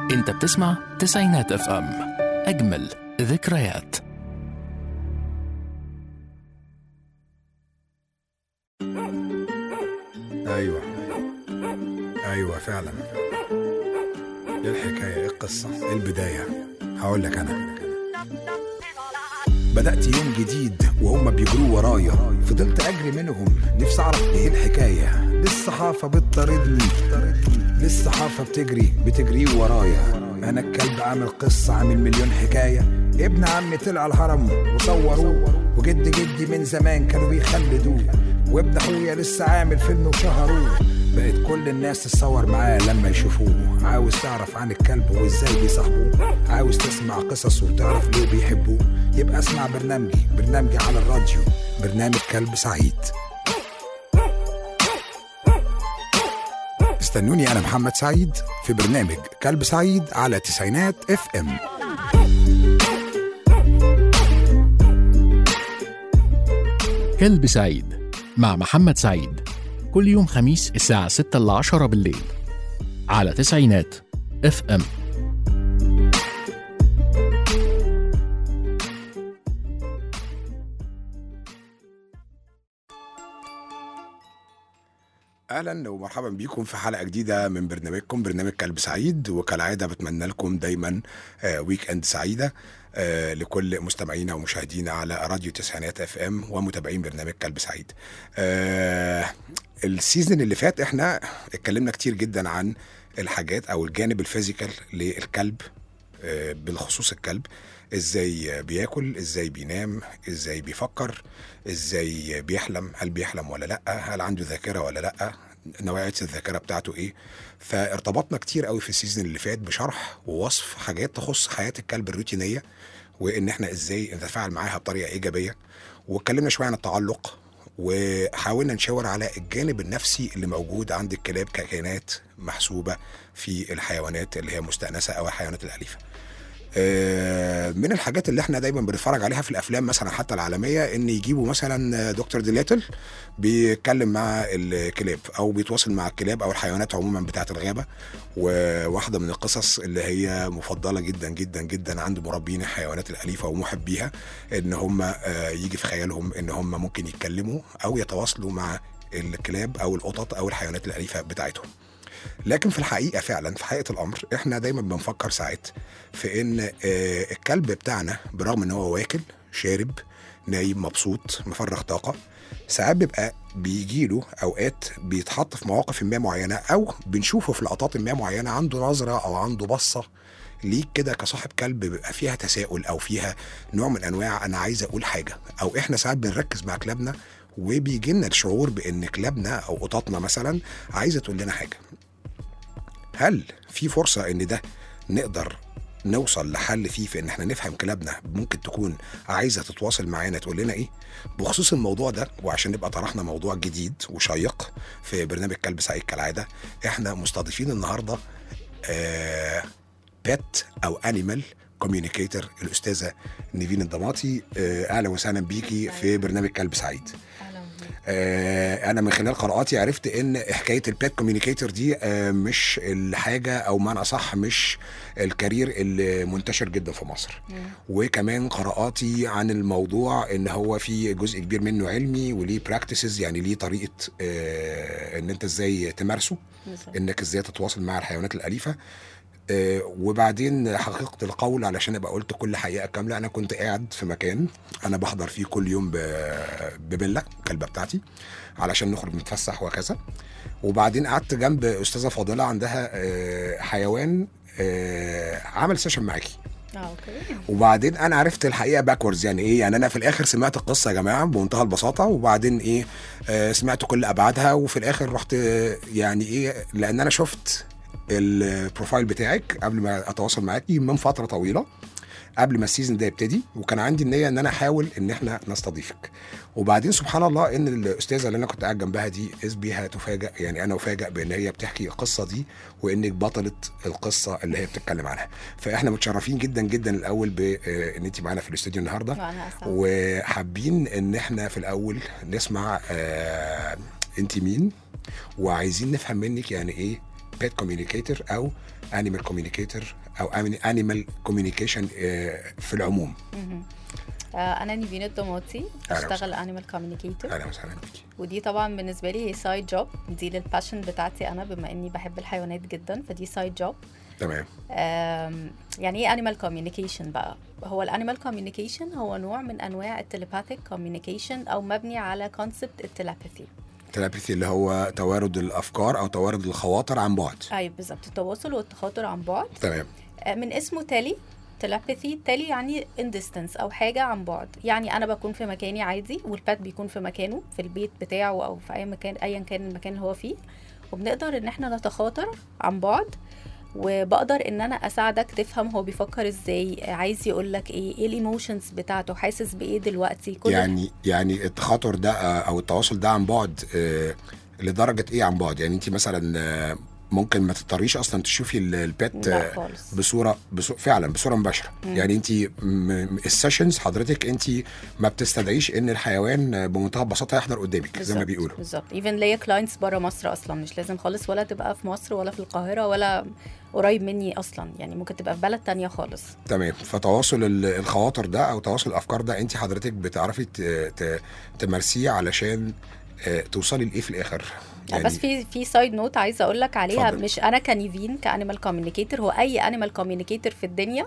انت بتسمع تسعينات اف ام، اجمل ذكريات. ايوه فعلا. ايه الحكايه؟ ايه القصه؟ ايه البدايه؟ هقول لك. انا بدأت يوم جديد وهم بيجروا ورايا، فضلت أجري منهم نفسي أعرف إيه الحكاية. للصحافة بتطاردني، للصحافة بتجري ورايا. أنا الكلب عامل قصة، عامل مليون حكاية. ابن عمي طلع الهرم وصوروه، وجدي من زمان كانوا بيخلدوه، وابن أخويا لسه عامل فيلم وشهروه. بقت كل الناس تتصور معاه لما يشوفوه. عاوز تعرف عن الكلب وإزاي بيصاحبوه، عاوز تسمع قصص وتعرف ليه بيحبوه، يبقى اسمع برنامجي على الراديو، برنامج كلب سعيد. استنوني أنا محمد سعيد في برنامج كلب سعيد على تسعينات اف ام. كلب سعيد مع محمد سعيد، كل يوم خميس الساعة 6-10 بالليل على تسعينات اف ام. اهلا ومرحبا بيكم في حلقه جديده من برنامجكم برنامج كلب سعيد. وكالعاده بتمنى لكم دايما ويك اند سعيده لكل مستمعينا ومشاهدينا على راديو تسعينات اف ام ومتابعين برنامج كلب سعيد. السيزن اللي فات احنا اتكلمنا كتير جدا عن الحاجات او الجانب الفيزيكال للكلب، بالخصوص الكلب ازاي بياكل، ازاي بينام، ازاي بيفكر، ازاي بيحلم، هل بيحلم ولا لا، هل عنده ذاكرة ولا لا، نوعية الذاكرة بتاعته ايه. فارتبطنا كتير قوي في السيزن اللي فات بشرح ووصف حاجات تخص حياة الكلب الروتينية، وان احنا ازاي نتفاعل معاها بطريقة ايجابية. واتكلمنا شوية عن التعلق، وحاولنا نشاور على الجانب النفسي اللي موجود عند الكلاب ككائنات محسوبة في الحيوانات اللي هي مستأنسة او الحيوانات الأليفة. من الحاجات اللي احنا دايما بنتفرج عليها في الافلام مثلا حتى العالميه، ان يجيبوا مثلا دكتور ديليتل بيتكلم مع الكلاب او بيتواصل مع الكلاب او الحيوانات عموما بتاعه الغابه. وواحده من القصص اللي هي مفضله جدا جدا جدا عند مربين الحيوانات الاليفه ومحبيها، ان هم يجي في خيالهم ان هم ممكن يتكلموا او يتواصلوا مع الكلاب او القطط او الحيوانات الاليفه بتاعتهم. لكن في الحقيقة فعلا في حقيقة الأمر احنا دايما بنفكر ساعات في ان الكلب بتاعنا برغم ان هو واكل شارب نايم مبسوط مفرغ طاقة، ساعات بيبقى بيجيله اوقات بيتحط في مواقف ما معينة او بنشوفه في لقطات ما معينة عنده نظرة او عنده بصة ليك كده كصاحب كلب، بيبقى فيها تساؤل او فيها نوع من انواع انا عايز اقول حاجة. او احنا ساعات بنركز مع كلابنا وبيجي لنا الشعور بان كلابنا او قططنا مثلا عايزة تقول لنا حاجة. هل في فرصة ان ده نقدر نوصل لحل فيه في ان احنا نفهم كلابنا ممكن تكون عايزة تتواصل معانا تقول لنا ايه؟ بخصوص الموضوع ده وعشان نبقى طرحنا موضوع جديد وشيق في برنامج كلب سعيد كالعادة، احنا مستضيفين النهاردة بيت او انيمال كوميونيكيتر الأستاذة نيفين الضماطي. اهلا وسهلا بيكي في برنامج كلب سعيد. انا من خلال قراءاتي عرفت ان حكايه البيت كوميونيكيتور دي مش الحاجه او معنى صح مش الكارير اللي منتشر جدا في مصر. وكمان قراءاتي عن الموضوع ان هو في جزء كبير منه علمي وليه براكتسز، يعني ليه طريقه ان انت ازاي تمارسه، انك ازاي تتواصل مع الحيوانات الاليفه. وبعدين حقيقة القول علشان ابقى قلت كل حقيقة كاملة، انا كنت قاعد في مكان انا بحضر فيه كل يوم ببلة كلبة بتاعتي علشان نخرج نتفسح وكذا. وبعدين قعدت جنب استاذة فاضلة عندها حيوان عمل سيشن معاكي. اوكي. وبعدين انا عرفت الحقيقه باكوردز، يعني ايه، يعني انا في الاخر سمعت القصه يا جماعه بمنتهى البساطه، وبعدين ايه سمعت كل ابعادها، وفي الاخر رحت يعني ايه، لان انا شفت البروفايل بتاعك قبل ما اتواصل معاكي من فتره طويله قبل ما السيزن ده يبتدي، وكان عندي النيه ان انا احاول ان احنا نستضيفك. وبعدين سبحان الله ان الاستاذه اللي انا كنت قاعد جنبها دي اذ بيها تفاجئ، يعني انا افاجئ بان هي بتحكي القصه دي وانك بطله القصه اللي هي بتتكلم عنها. فاحنا متشرفين جدا جدا الاول بان انت معانا في الاستوديو النهارده، وحابين ان احنا في الاول نسمع انت مين، وعايزين نفهم منك يعني ايه بيت كوميونيكيتور او انيمال كوميونيكيتور او انيمال كوميونيكيشن في العموم؟ انا نيفين الضماطي، اشتغل انيمال كوميونيكيتور. اهلا وسهلا بيكي. ودي طبعا بالنسبه لي سايد جوب، دي للباشن بتاعتي انا، بما اني بحب الحيوانات جدا فدي سايد جوب. تمام. يعني ايه انيمال كوميونيكيشن بقى؟ هو الانيمال كوميونيكيشن هو نوع من انواع التليباثيك كوميونيكيشن او مبني على كونسبت التليباثي. التليباثي اللي هو توارد الافكار او توارد الخواطر عن بعد. ايوه بالظبط، التواصل والتخاطر عن بعد. تمام. من اسمه تالي، تليباثي، تالي يعني in distance او حاجه عن بعد. يعني انا بكون في مكاني عادي والبات بيكون في مكانه في البيت بتاعه او في اي مكان، ايا كان المكان اللي هو فيه، وبنقدر ان احنا نتخاطر عن بعد، وبقدر ان انا اساعدك تفهم هو بيفكر ازاي، عايز يقول لك ايه الايموشنز بتاعته، حاسس بايه دلوقتي. كل يعني التخاطر ده او التواصل ده عن بعد لدرجه ايه عن بعد؟ يعني انت مثلا ممكن ما تضطريش اصلا تشوفي البيت بصوره فعلا بصوره مباشره. يعني انت السيشنز حضرتك انت ما بتستدعيش ان الحيوان بمنتهى البساطه يحضر قدامك زي ما بيقولوا. بالظبط. ايفن ليا كلاينتس بره مصر اصلا، مش لازم خالص ولا تبقى في مصر ولا في القاهره ولا قريب مني اصلا، يعني ممكن تبقى في بلد تانية خالص. تمام. فتواصل الخواطر ده او تواصل الافكار ده انت حضرتك بتعرفي تمارسيه علشان توصلي لايه في الاخر؟ يعني بس في سايد نوت عايزه اقول لك عليها. فضل. مش انا كنيفين كانيمال كوميونيكيتور، هو اي انيمال كوميونيكيتور في الدنيا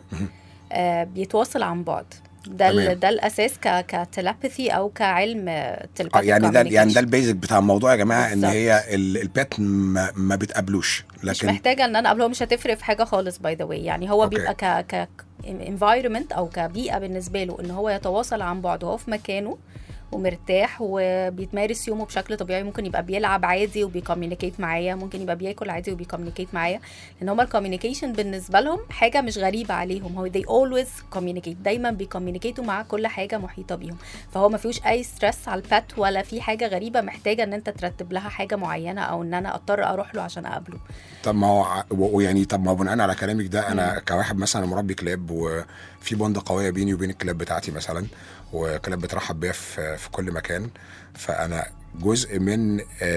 بيتواصل عن بعد. ده الاساس كتليباثي او كعلم تليباثي. يعني ده البيزك بتاع الموضوع يا جماعه. بالزبط. ان هي البات ما بتقابلوش، لكن مش محتاجه ان انا اقابله، مش هتفرق في حاجه خالص باي ذا واي. يعني هو بيبقى ك environment او كبيئه بالنسبه له ان هو يتواصل عن بعد وهو في مكانه ومرتاح وبيتمارس يومه بشكل طبيعي. ممكن يبقى بيلعب عادي وبيكوميونيكيت معايا، ممكن يبقى بياكل عادي وبيكوميونيكيت معايا، لان هما الكوميونيكيشن بالنسبه لهم حاجه مش غريبه عليهم. هو they always communicate، دايما بيكوميونيكيتوا مع كل حاجه محيطه بيهم. فهو ما فيهوش اي ستريس على البات ولا في حاجه غريبه محتاجه ان انت ترتب لها حاجه معينه او ان انا اضطر اروح له عشان اقابله. طب ما هو يعني بناء على كلامك ده انا كواحد مثلا مربي كلاب وفي بوند قويه بيني وبين الكلاب بتاعتي مثلا، وكلاب بترحب بيا في كل مكان، فانا جزء من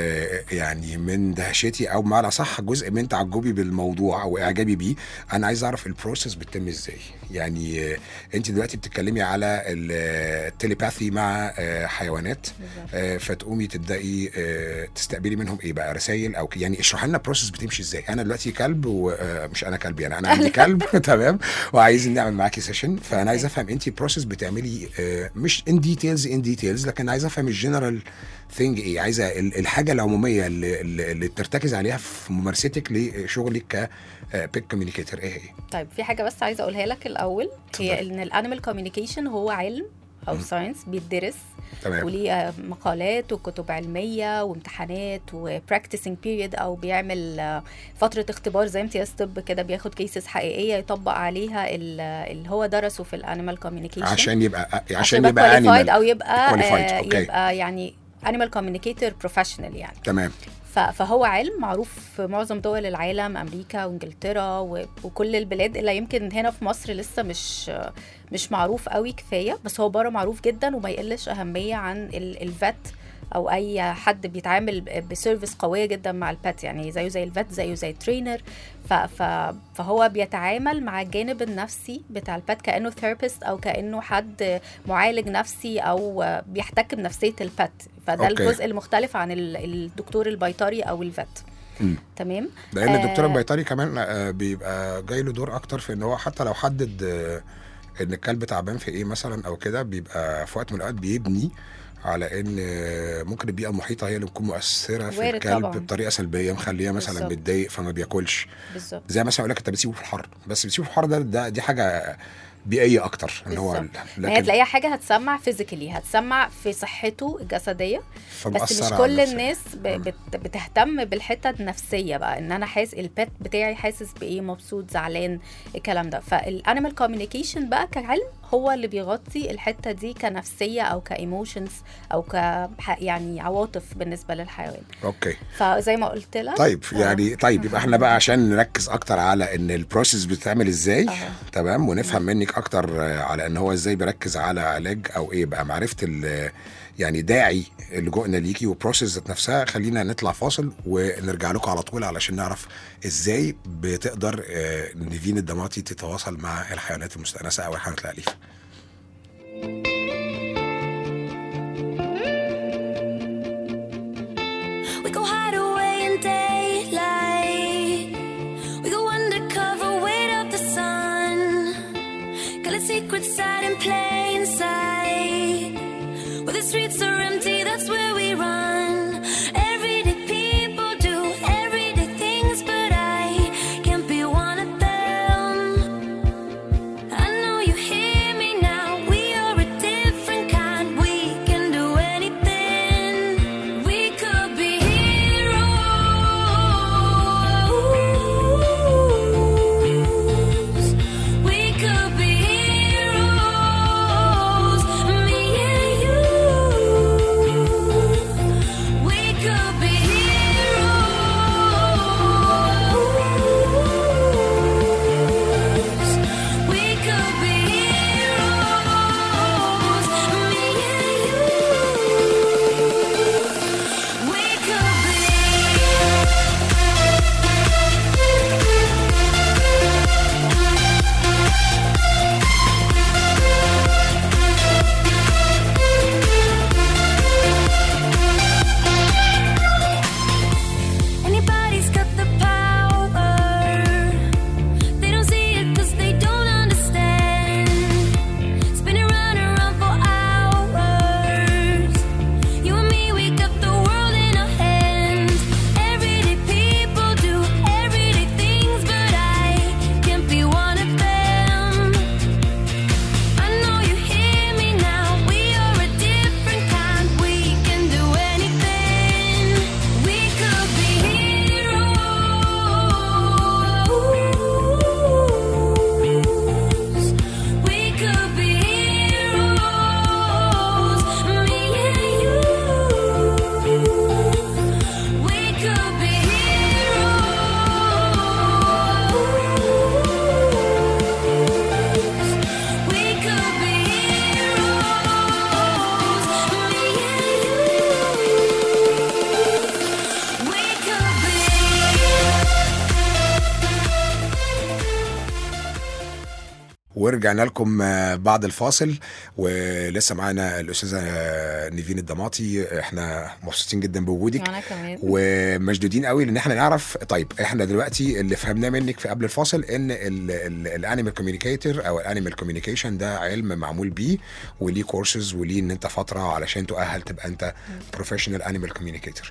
يعني من دهشتي او بمعنى صح جزء من تعجبي بالموضوع واعجابي بيه. انا عايز اعرف البروسيس بتتم ازاي. يعني انت دلوقتي بتتكلمي على التليباثي مع حيوانات، فتقومي تبداي تستقبلي منهم ايه بقى، رسائل او يعني اشرح لنا البروسيس بتمشي ازاي. انا دلوقتي كلب ومش انا كلب، يعني انا عندي كلب تمام، وعايزين نعمل معاكي سيشن، فانا عايز افهم انت البروسيس بتعملي مش ان ديتيلز لكن عايز افهم الجنرال ثينج ايه، عايزه الحاجه العموميه اللي بترتكز عليها في ممارستك لشغلك كبيت كوميونيكيتور ايه هي؟ طيب في حاجه بس عايزه اقولها لك الاول، هي ان الانيمال كوميونيكيشن هو علم او ساينس بيدرس، وليه مقالات وكتب علميه وامتحانات وبراكتسنج بيريد، او بيعمل فتره اختبار زي امتياز طب كده، بياخد كيسز حقيقيه يطبق عليها اللي هو درسه في الانيمال كوميونيكيشن عشان يبقى qualified او يبقى يعني animal communicator professional يعني. تمام. فهو علم معروف في معظم دول العالم، امريكا وانجلترا وكل البلاد، الا يمكن هنا في مصر لسه مش معروف قوي كفايه، بس هو بره معروف جدا وما يقلش اهميه عن الفت او اي حد بيتعامل بسيرفيس قويه جدا مع البات، يعني زيه زي الفت، زيه زي الترينر. فهو بيتعامل مع الجانب النفسي بتاع البات كانه ثيرابيست او كانه حد معالج نفسي او بيحتك بنفسيه البات. فده الجزء المختلف عن الدكتور البيطري او الفت. تمام. لان الدكتور البيطري كمان بيبقى جاي له دور اكتر في ان هو حتى لو حدد ان الكلب تعبان في ايه مثلا او كده، بيبقى في وقت من الاوقات بيبني على ان ممكن البيئه المحيطه هي اللي تكون مؤثره في الكلب طبعاً بطريقه سلبيه، مخليه مثلا متضايق فما بياكلش. بالظبط. زي مثلا اقول لك انت بتسيبه في الحر، بس بتسيبه في الحر دي حاجه بيئيه اكتر ان هو، لكن هتلاقيها حاجه هتسمع فيزيكالي، هتسمع في صحته الجسديه، بس مش كل الناس بتهتم بالحته النفسيه بقى، ان انا حاسس البيت بتاعي حاسس بايه، مبسوط، زعلان، الكلام ده. فالانيمال كوميونيكيشن بقى كعلم هو اللي بيغطي الحته دي كنفسيه او كايموشنز او يعني عواطف بالنسبه للحيوان. اوكي. فزي ما قلت لك. طيب يعني يبقى احنا بقى عشان نركز اكتر على ان البروسيس بتتعمل ازاي، تمام، ونفهم منك اكتر على ان هو ازاي بيركز على علاج او ايه بقى، معرفه يعني داعي لجوءنا ليكي وبروسيس ذات نفسها. خلينا نطلع فاصل ونرجع لكم على طول علشان نعرف ازاي بتقدر نيفين الضماطي تتواصل مع الحيوانات المستأنسة او الحيوانات الأليفة. Secret side in plain sight, where the streets are empty, that's where we run. Everyday people do everyday things, but I can't be one of them. I know you hear me now, we are a different kind, we can do anything. We could be heroes, we could be ورجعنا لكم بعد الفاصل ولسه معانا الأستاذة نيفين الضماطي. احنا مبسوطين جدا بوجودك وانا كمان ومشدودين قوي لان احنا نعرف. طيب احنا دلوقتي اللي فهمناه منك في قبل الفاصل ان الانيمال كوميونيكيتور او الانيمال كوميونيكيشن ده علم معمول بيه وليه كورسز وليه ان انت فتره علشان تؤهل تبقى انت بروفيشنال انيمال كوميونيكيتور.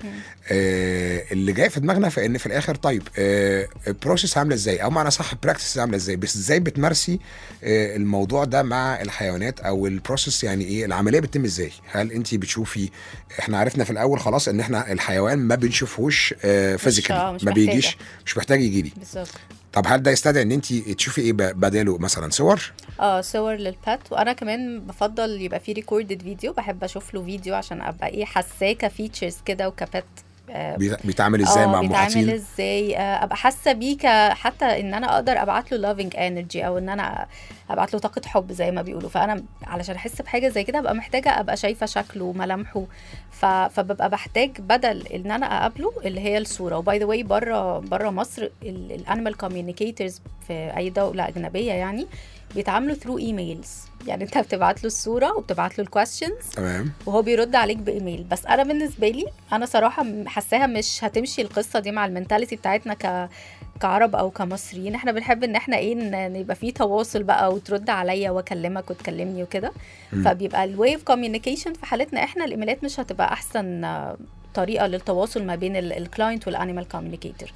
اللي جاي في دماغنا فان في الاخر طيب البروسيس عامله ازاي او معنى صح البراكتس عامله ازاي، بس ازاي بتمارسي الموضوع ده مع الحيوانات او البروسيس، يعني ايه العمليه بتتم ازاي؟ هل انت بتشوفي، احنا عرفنا في الاول خلاص ان احنا الحيوان ما بنشوفهوش فيزيكالي، ما بيجيش، مش محتاج يجي لي بالظبط. طب هل ده يستدعي ان انت تشوفي ايه بداله مثلا صور؟ صور للبات، وانا كمان بفضل يبقى في ريكوردد فيديو، بحب اشوف له فيديو عشان ابقى ايه حاساه كفيتشرز كده وكبات بيتعامل ازاي مع محاطين، بيتعامل ازاي، ابقى حاسه بيه حتى ان انا اقدر ابعت له لافينج انرجي او ان انا ابعت له طاقه حب زي ما بيقولوا. فانا علشان احس بحاجه زي كده ابقى محتاجه ابقى شايفه شكله وملامحه، فببقى بحتاج بدل ان انا اقابله اللي هي الصوره. وباي ذا واي بره مصر الانيمال كوميونيكيتورز في اي دوله اجنبيه يعني بيتعاملوا ثرو ايميلز، يعني انت بتبعت له الصوره وبتبعت له الكويستشنز تمام وهو بيرد عليك بايميل. بس انا بالنسبه لي انا صراحه حاساها مش هتمشي القصه دي مع المنتاليتي بتاعتنا كعرب او كمصريين. احنا بنحب ان احنا ايه يبقى فيه تواصل بقى وترد عليا واكلمك وتكلمني وكده، فبيبقى الواي اوف كوميونيكيشن في حالتنا احنا الايميلات مش هتبقى احسن طريقه للتواصل ما بين الكلاينت والانيمال كوميونيكيتور.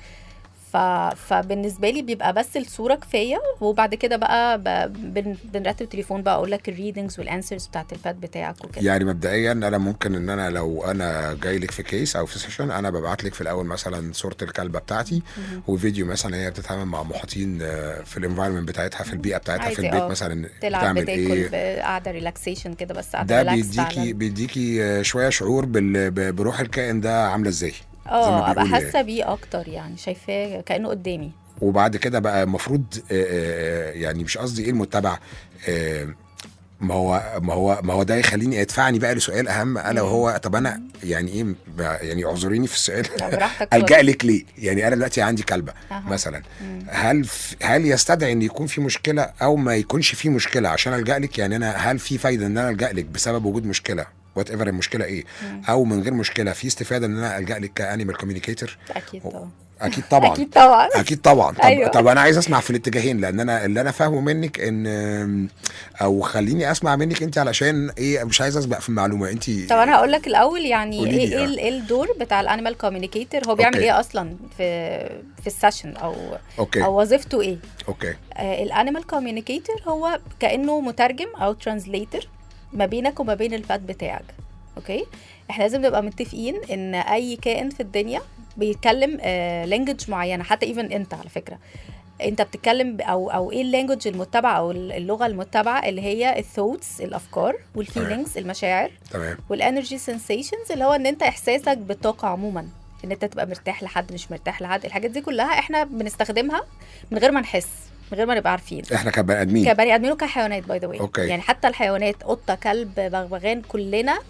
فبالنسبه لي بيبقى بس الصوره كفايه، وبعد كده بقى بنرتب تليفون بقى اقول لك الريدنجز والانسرز بتاعت البات بتاعك وكده. يعني مبدئيا انا ممكن ان انا لو انا جاي لك في كيس او في سيشن انا ببعت لك في الاول مثلا صوره الكلبه بتاعتي وفيديو مثلا هي بتتعامل مع محاطين في الانفايرمنت بتاعتها في البيئه بتاعتها في البيت مثلا بتعمل ايه، قاعده ريلاكسيشن كده بس قاعده ده بيديكي شويه شعور بروح الكائن ده عامله ازاي، ابقى حاسه بيه اكتر، يعني شايفاه كانه قدامي. وبعد كده بقى المفروض يعني مش قصدي ايه المتبع، ما هو ده يخليني يدفعني بقى لسؤال اهم، الا وهو طب انا يعني ايه، يعني اعذريني في السؤال الجا لك ليه؟ يعني انا دلوقتي عندي كلبه مثلا، هل يستدعي ان يكون في مشكله او ما يكونش في مشكله عشان الجا لك؟ يعني انا هل في فايده ان انا الجا لك بسبب وجود مشكله وات ايفر المشكله ايه، او من غير مشكله في استفاده ان انا الجا لك كانيمال كوميونيكيتور؟ اكيد طبعا. اكيد طبعا. اكيد طبعا. اكيد طبعا. طب, أيوة. طب انا عايز اسمع في الاتجاهين، لان انا اللي انا فاهمه منك ان، او خليني اسمع منك انت علشان ايه، مش عايز اسبق في المعلومه. انت طب انا هقول لك الاول يعني ايه الدور بتاع الانيمال كوميونيكيتور، هو بيعمل ايه اصلا في السيشن او او وظيفته ايه. اوكي. الانيمال كوميونيكيتور هو كانه مترجم او ترانسليتر ما بينك وما بين البات بتاعك. اوكي، احنا لازم نبقى متفقين ان اي كائن في الدنيا بيتكلم لانجوج معينه، حتى ايفن انت على فكره انت بتتكلم او ايه اللانجوج المتبعه او اللغه المتبعه، اللي هي الثوتس الافكار والفيلينجز المشاعر، تمام، والانرجي سنسيشنز اللي هو ان انت احساسك بالطاقه عموما، ان انت تبقى مرتاح لحد مش مرتاح لحد. الحاجات دي كلها احنا بنستخدمها من غير ما نحس، من غير ما نبقى عارفين، احنا كبني ادمين وكحيوانات باي ذا واي. يعني حتى الحيوانات قطه كلب بغبغان كلنا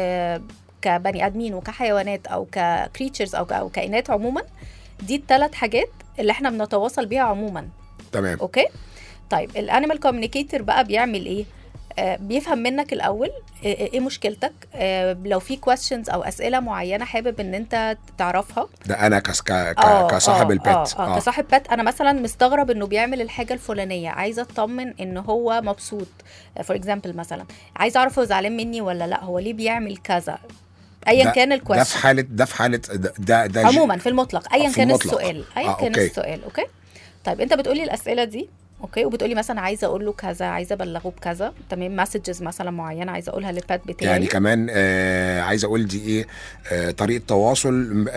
كبني ادمين وكحيوانات او ككريتشرز او كائنات عموما، دي الثلاث حاجات اللي احنا بنتواصل بيها عموما. تمام. اوكي. طيب الانيمال كوميونيكيتور بقى بيعمل ايه؟ بيفهم منك الاول ايه مشكلتك، لو في questions او اسئله معينه حابب ان انت تعرفها. ده انا كصاحب البيت كصاحب بيت، انا مثلا مستغرب انه بيعمل الحاجه الفلانيه، عايزه اطمن ان هو مبسوط فور اكزامبل، مثلا عايزه اعرف هو زعلان مني ولا لا، هو ليه بيعمل كذا، ايا كان الكويشن. ده في حاله ده عموما في المطلق ايا كان السؤال، كان السؤال. اوكي. طيب انت بتقولي الاسئله دي، اوكي، وبتقولي مثلا عايزه اقول له كذا، عايزه ابلغه بكذا، تمام، مسجز مثلا معينه عايزه اقولها للبات بتاعي، يعني كمان عايزه اقول دي ايه، طريقه تواصل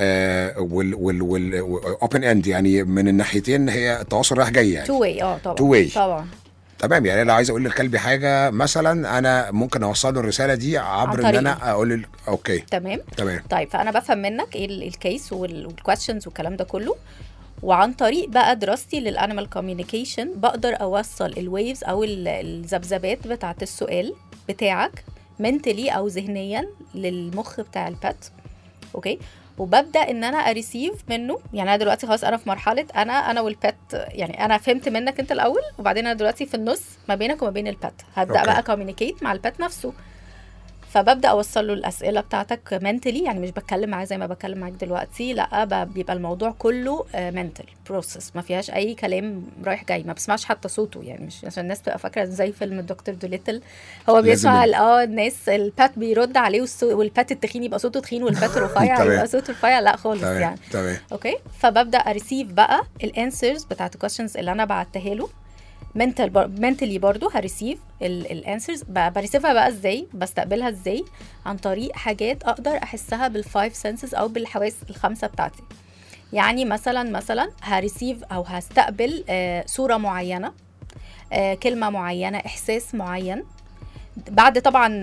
وال اوبن اند، يعني من الناحيتين هي التواصل رايح جاي، يعني تو واي. طبعا تمام. يعني لو عايز اقول للكلب حاجه مثلا، انا ممكن اوصل له الرساله دي عبر ان انا اقول اوكي. تمام. طيب فانا بفهم منك ايه الكيس والكويشنز والكلام ده كله، وعن طريق بقى دراستي للانيمال كوميونيكيشن بقدر اوصل الويفز او الذبذبات بتاعه السؤال بتاعك منتلي او ذهنيا للمخ بتاع البات. اوكي. وببدا ان انا اريسيف منه، يعني انا دلوقتي خلاص انا في مرحله انا والبات، يعني انا فهمت منك انت الاول، وبعدين انا دلوقتي في النص ما بينك وما بين البات، هبدا بقى كوميونيكيت مع البات نفسه. فببدا اوصل له الاسئله بتاعتك منتلي، يعني مش بتكلم معاه زي ما بتكلم معاك دلوقتي، لا بيبقى الموضوع كله منتل بروسس، ما فيهاش اي كلام رايح جاي، ما بسمعش حتى صوته، يعني مش عشان الناس تبقى فاكره زي فيلم الدكتور دوليتل هو بيسمع الناس البات بيرد عليه والبات التخين يبقى صوته تخين والبات الرفيع يبقى صوته رفيع، لا خالص. يعني اوكي. فببدا اريسيف بقى الانسرز بتاعت الكويشنز اللي انا بعتها له منتلي، برضو هريسيف الانسرز. بريسيفها بقى ازاي، بستقبلها ازاي؟ عن طريق حاجات اقدر احسها بالفايف سنسز او بالحواس الخمسه بتاعتي. يعني مثلا هريسيف او هستقبل صوره معينه، كلمه معينه، احساس معين. بعد طبعا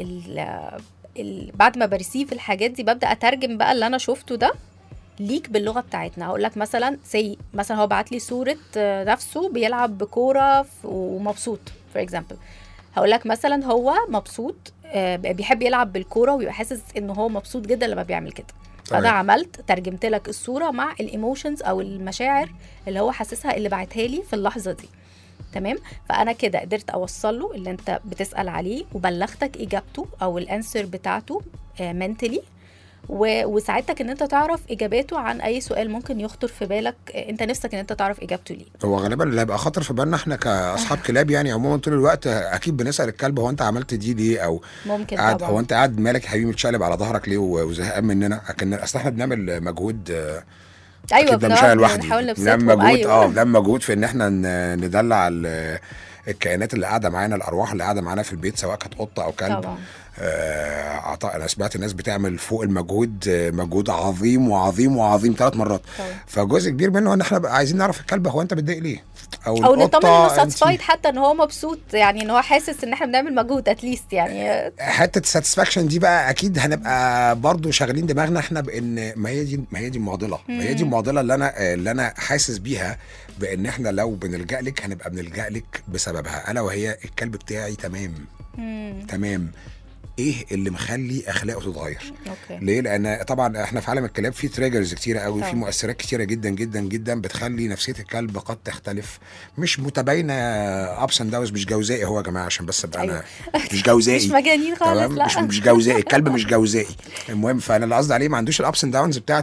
بعد ما بريسيف الحاجات دي ببدا اترجم بقى اللي انا شفته ده ليك باللغه بتاعتنا. هقول لك مثلا هو بعت لي صوره نفسه بيلعب بكوره ومبسوط فور اكزامبل، هقول لك مثلا هو مبسوط، بيحب يلعب بالكوره ويبقى حاسس انه هو مبسوط جدا لما بيعمل كده. فانا ترجمت لك الصوره مع الايموشنز او المشاعر اللي هو حاسسها اللي بعتها لي في اللحظه دي. تمام. فانا كده قدرت اوصل له اللي انت بتسال عليه، وبلغتك اجابته او الانسر بتاعته منتلي، وساعدتك ان انت تعرف اجاباته عن اي سؤال ممكن يخطر في بالك انت نفسك ان انت تعرف اجابته ليه. هو غالبا اللي هيبقى خطر في بالنا احنا كاصحاب كلاب، يعني عموما طول الوقت اكيد بنسال الكلب هو انت عملت دي ليه، او ممكن قاعد هو انت قاعد مالك يا حبيبي متشقلب على ظهرك ليه وزهقان مننا. لكن اصل احنا بنعمل مجهود، ايوه بنحاول نبسطهم، بنعمل مجهود في ان احنا ندلع الكائنات اللي قاعده معانا، الارواح اللي قاعده معانا في البيت، سواء كانت قطه او كلب طبعا. انا سمعت الناس بتعمل فوق المجهود مجهود عظيم وعظيم وعظيم 3 مرات طبعا. فجزء كبير منه ان احنا عايزين نعرف الكلب هو انت بتضايق ليه، او نطمن انه ساتسفايد، حتى ان هو مبسوط، يعني ان هو حاسس ان احنا بنعمل مجهود اتليست. يعني حته الساتسفاكشن دي بقى اكيد هنبقى برضو شغالين دماغنا احنا بان ما هي دي المعضله، ما هي دي المعضله اللي انا حاسس بيها، بان احنا لو بنلجأ لك هنبقى بنلجأ لك بسببها، الا وهي الكلب بتاعي تمام تمام. ايه اللي مخلي اخلاقه تتغير؟ اوكي. ليه؟ لان طبعا احنا في عالم الكلاب في تريجرز كتيره قوي، طبعا. في مؤثرات كتيره جدا جدا جدا بتخلي نفسيه الكلب قد تختلف، مش متباينه، ابس اند داونز، مش جوزائي هو يا جماعه عشان بس ابقى انا مش جوزائي، مش مجانين خالص، تمام؟ لا مش جوزائي، الكلب مش جوزائي. المهم، فانا اللي قصدي عليه ما عندوش الابس اند داونز بتاعه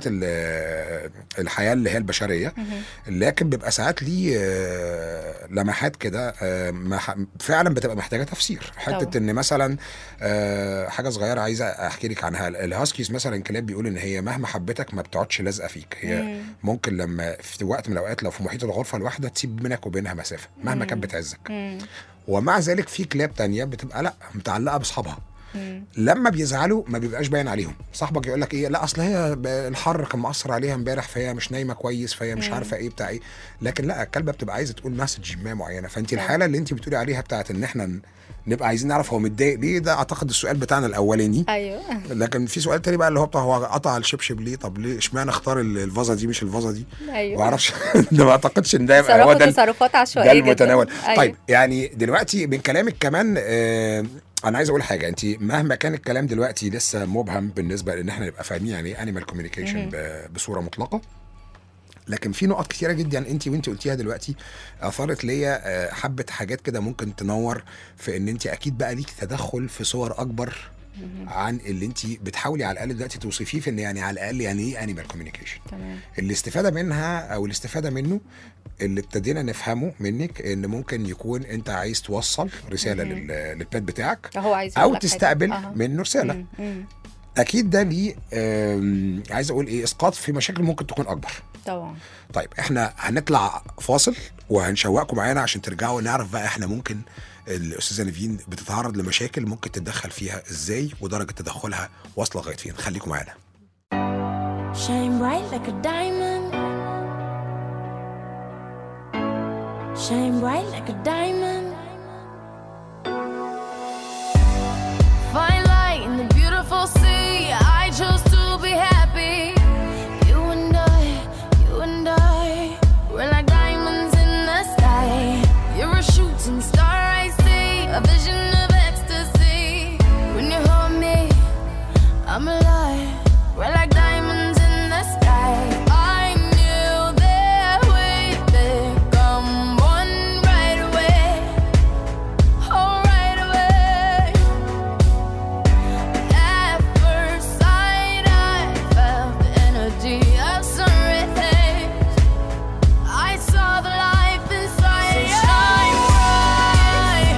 الحياه اللي هي البشريه، لكن بيبقى ساعات ليه لمحات كده فعلا بتبقى محتاجه تفسير. حته ان مثلا حاجه صغيره عايزه احكي لك عنها. الهاسكيز مثلا كلاب بيقول ان هي مهما حبتك ما بتقعدش لازقه فيك، هي ممكن لما في وقت من الاوقات لو في محيط الغرفه الواحده تسيب منك وبينها مسافه مهما كانت بتعزك. ومع ذلك في كلاب تانية بتبقى لا متعلقه باصحابها، لما بيزعلوا ما بيبقاش باين عليهم. صاحبك يقول لك ايه، لا اصل هي الحر كان مأثر عليها امبارح فهي مش نايمه كويس فهي مش عارفه ايه بتاع ايه، لكن لا الكلبه بتبقى عايزه تقول مسج ما معينه. فانت الحاله اللي انت بتقولي عليها بتاعت ان احنا نبقى عايزين نعرف هو متضايق ليه، ده اعتقد السؤال بتاعنا الاولاني. ايوه. لكن في سؤال تاني بقى اللي هو بتاع هو قطع الشبشب ليه، طب ليه اشمعنى اختار الفازه دي مش الفازه دي؟ ايوا. ما اعرفش. ده ما اعتقدش ان ده هو ده تصرفات عشوائيه ده المتناول. أيوة. طيب يعني دلوقتي من كلامك كمان انا عايز اقول حاجه، انت مهما كان الكلام دلوقتي لسه مبهم بالنسبه لان احنا نبقى فاهمين يعني ايه انيمال كوميونيكيشن بصوره مطلقه، لكن في نقط كتيره جدا انت قلتيها دلوقتي اثارت ليا حبه حاجات كده ممكن تنور في ان انت اكيد بقى ليك تدخل في صور اكبر عن اللي انت بتحاولي على الاقل دلوقتي توصفيه في ان يعني على الاقل يعني ايه انيمال كوميونيكيشن. الاستفاده منها او الاستفاده منه اللي ابتدينا نفهمه منك ان ممكن يكون انت عايز توصل رساله للبيت بتاعك او تستقبل منه رساله. اكيد ده ليه عايز اقول ايه اسقاط في مشاكل ممكن تكون اكبر طبعا. طيب احنا هنطلع فاصل وهنشوقكم معانا عشان ترجعوا نعرف بقى احنا ممكن الاستاذه نيفين بتتعرض لمشاكل ممكن تتدخل فيها ازاي ودرجه تدخلها واصله لغايه فين. خليكم معانا. Shine bright like a diamond. Shine bright like a diamond. Fine light in the beautiful sea. I chose to be happy. You and I, we're like diamonds in the sky. You're a shooting star I see, a vision of ecstasy. When you hold me, I'm alive. We're like diamonds in the sky. I knew that we'd become one right away. Oh, right away. At first sight, I felt the energy of sun rays. I saw the life inside. So shine bright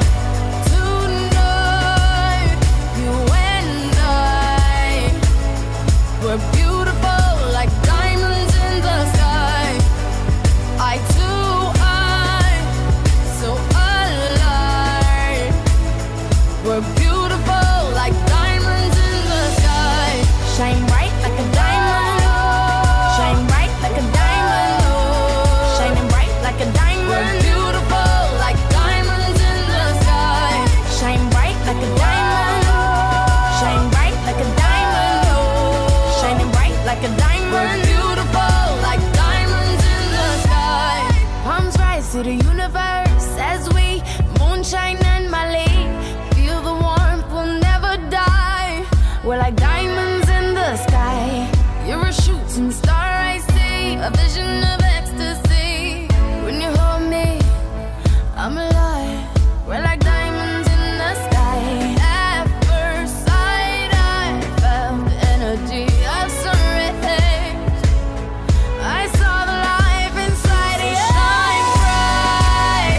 tonight. You and I, we're beautiful like diamonds in the sky. Eye to eye, so alive. We're beautiful like diamonds in the sky. Shine bright like a diamond. Shine bright like a diamond. Shining bright like a diamond. We're beautiful like diamonds in the sky. Shine bright like a diamond. Shine bright like a diamond. Shining bright like a diamond. We're beautiful like diamonds in the sky. Palms rise to the universe as we moonshine and Mali. Feel the warmth, we'll never die. We're like diamonds in the sky. You're a shooting star I see, a vision of ecstasy. When you hold me, I'm alive. We're like diamonds in the sky. At first sight, I felt the energy of sun rays. I saw the life inside you. Shine bright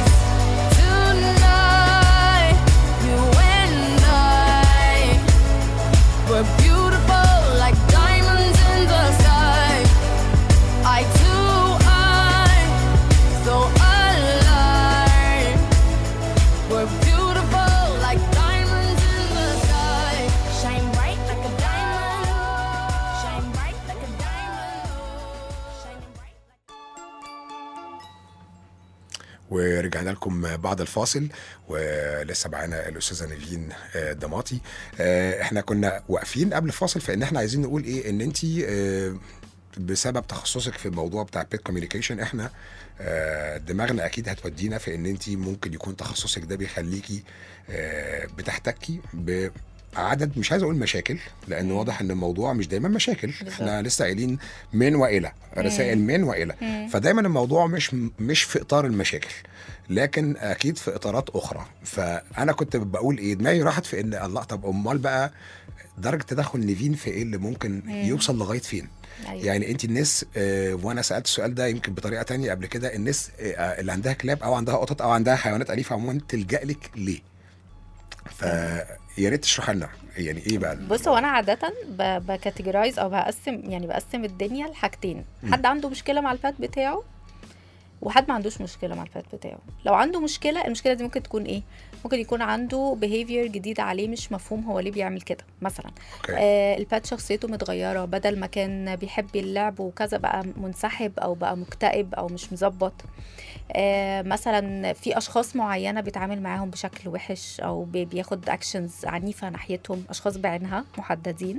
tonight. You and I, we're beautiful like diamonds in the sky. Eye to eye, so alive. We're beautiful like diamonds in the sky. Shine bright like a diamond. Shine bright like a diamond. Shining bright like ورجعنا لكم بعد الفاصل ولسه معانا الاستاذه نيفين ضماطي. احنا كنا واقفين قبل الفاصل في ان احنا عايزين نقول ايه ان انت بسبب تخصصك في الموضوع بتاع بيت كوميونيكيشن، احنا دماغنا اكيد هتودينا في ان انت ممكن يكون تخصصك ده بيخليكي بتحتكي بعدد، مش عايز اقول مشاكل لان واضح ان الموضوع مش دايما مشاكل. احنا لسه قايلين من والى، رسائل من والى، فدايما الموضوع مش في اطار المشاكل، لكن اكيد في اطارات اخرى. فانا كنت بقول ايه، دماغي راحت في ان الله، طب امال بقى درجه تدخل نيفين في ايه اللي ممكن يوصل لغايه فين؟ أيوة. يعني انت الناس وانا سالت السؤال ده يمكن بطريقه تانية قبل كده، الناس اللي عندها كلاب او عندها قطط او عندها حيوانات اليفه عموما تلجا لك ليه؟ فيا ريت تشرح لنا يعني ايه بقى. بص، هو انا عاده بكاتيجورايز او بقسم الدنيا لحاجتين. حد عنده مشكله مع البات بتاعه، وحد ما عندوش مشكله مع البات بتاعه. لو عنده مشكله، المشكله دي ممكن تكون ايه؟ ممكن يكون عنده behavior جديد عليه مش مفهوم هو ليه بيعمل كده. مثلا البات شخصيته متغيره، بدل ما كان بيحب اللعب وكذا بقى منسحب او بقى مكتئب او مش مظبط. مثلا في اشخاص معينه بيتعامل معاهم بشكل وحش او بياخد اكشنز عنيفه ناحيتهم، اشخاص بعينها محددين.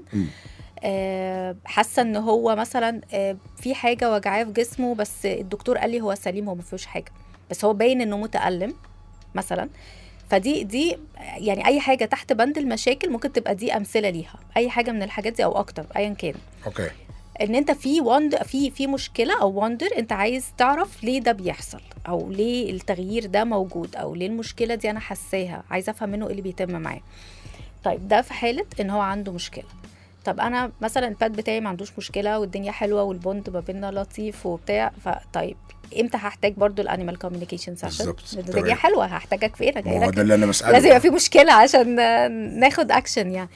حاسه ان هو مثلا في حاجه وجعاه في جسمه، بس الدكتور قال لي هو سليم، هو ما فيهوش حاجه، بس هو باين انه متألم مثلا. فدي يعني اي حاجه تحت بند المشاكل ممكن تبقى دي امثله ليها، اي حاجه من الحاجات دي او اكتر ايا كان. اوكي، ان انت في مشكله او وندر، انت عايز تعرف ليه ده بيحصل، او ليه التغيير ده موجود، او ليه المشكله دي انا حاساها، عايز افهم منه ايه اللي بيتم معاه. طيب ده في حاله ان هو عنده مشكله. طب انا مثلا البات بتاعي ما عندوش مشكله والدنيا حلوه والبوند ما بيننا لطيف وبتاع، فطيب امتى هحتاج برضو الانيمال كوميونيكيشن سيشن؟ الدنيا حلوه، هحتاجك في ايه؟ هو ده اللي انا بساله، لازم يبقى في مشكله عشان ناخد اكشن يعني.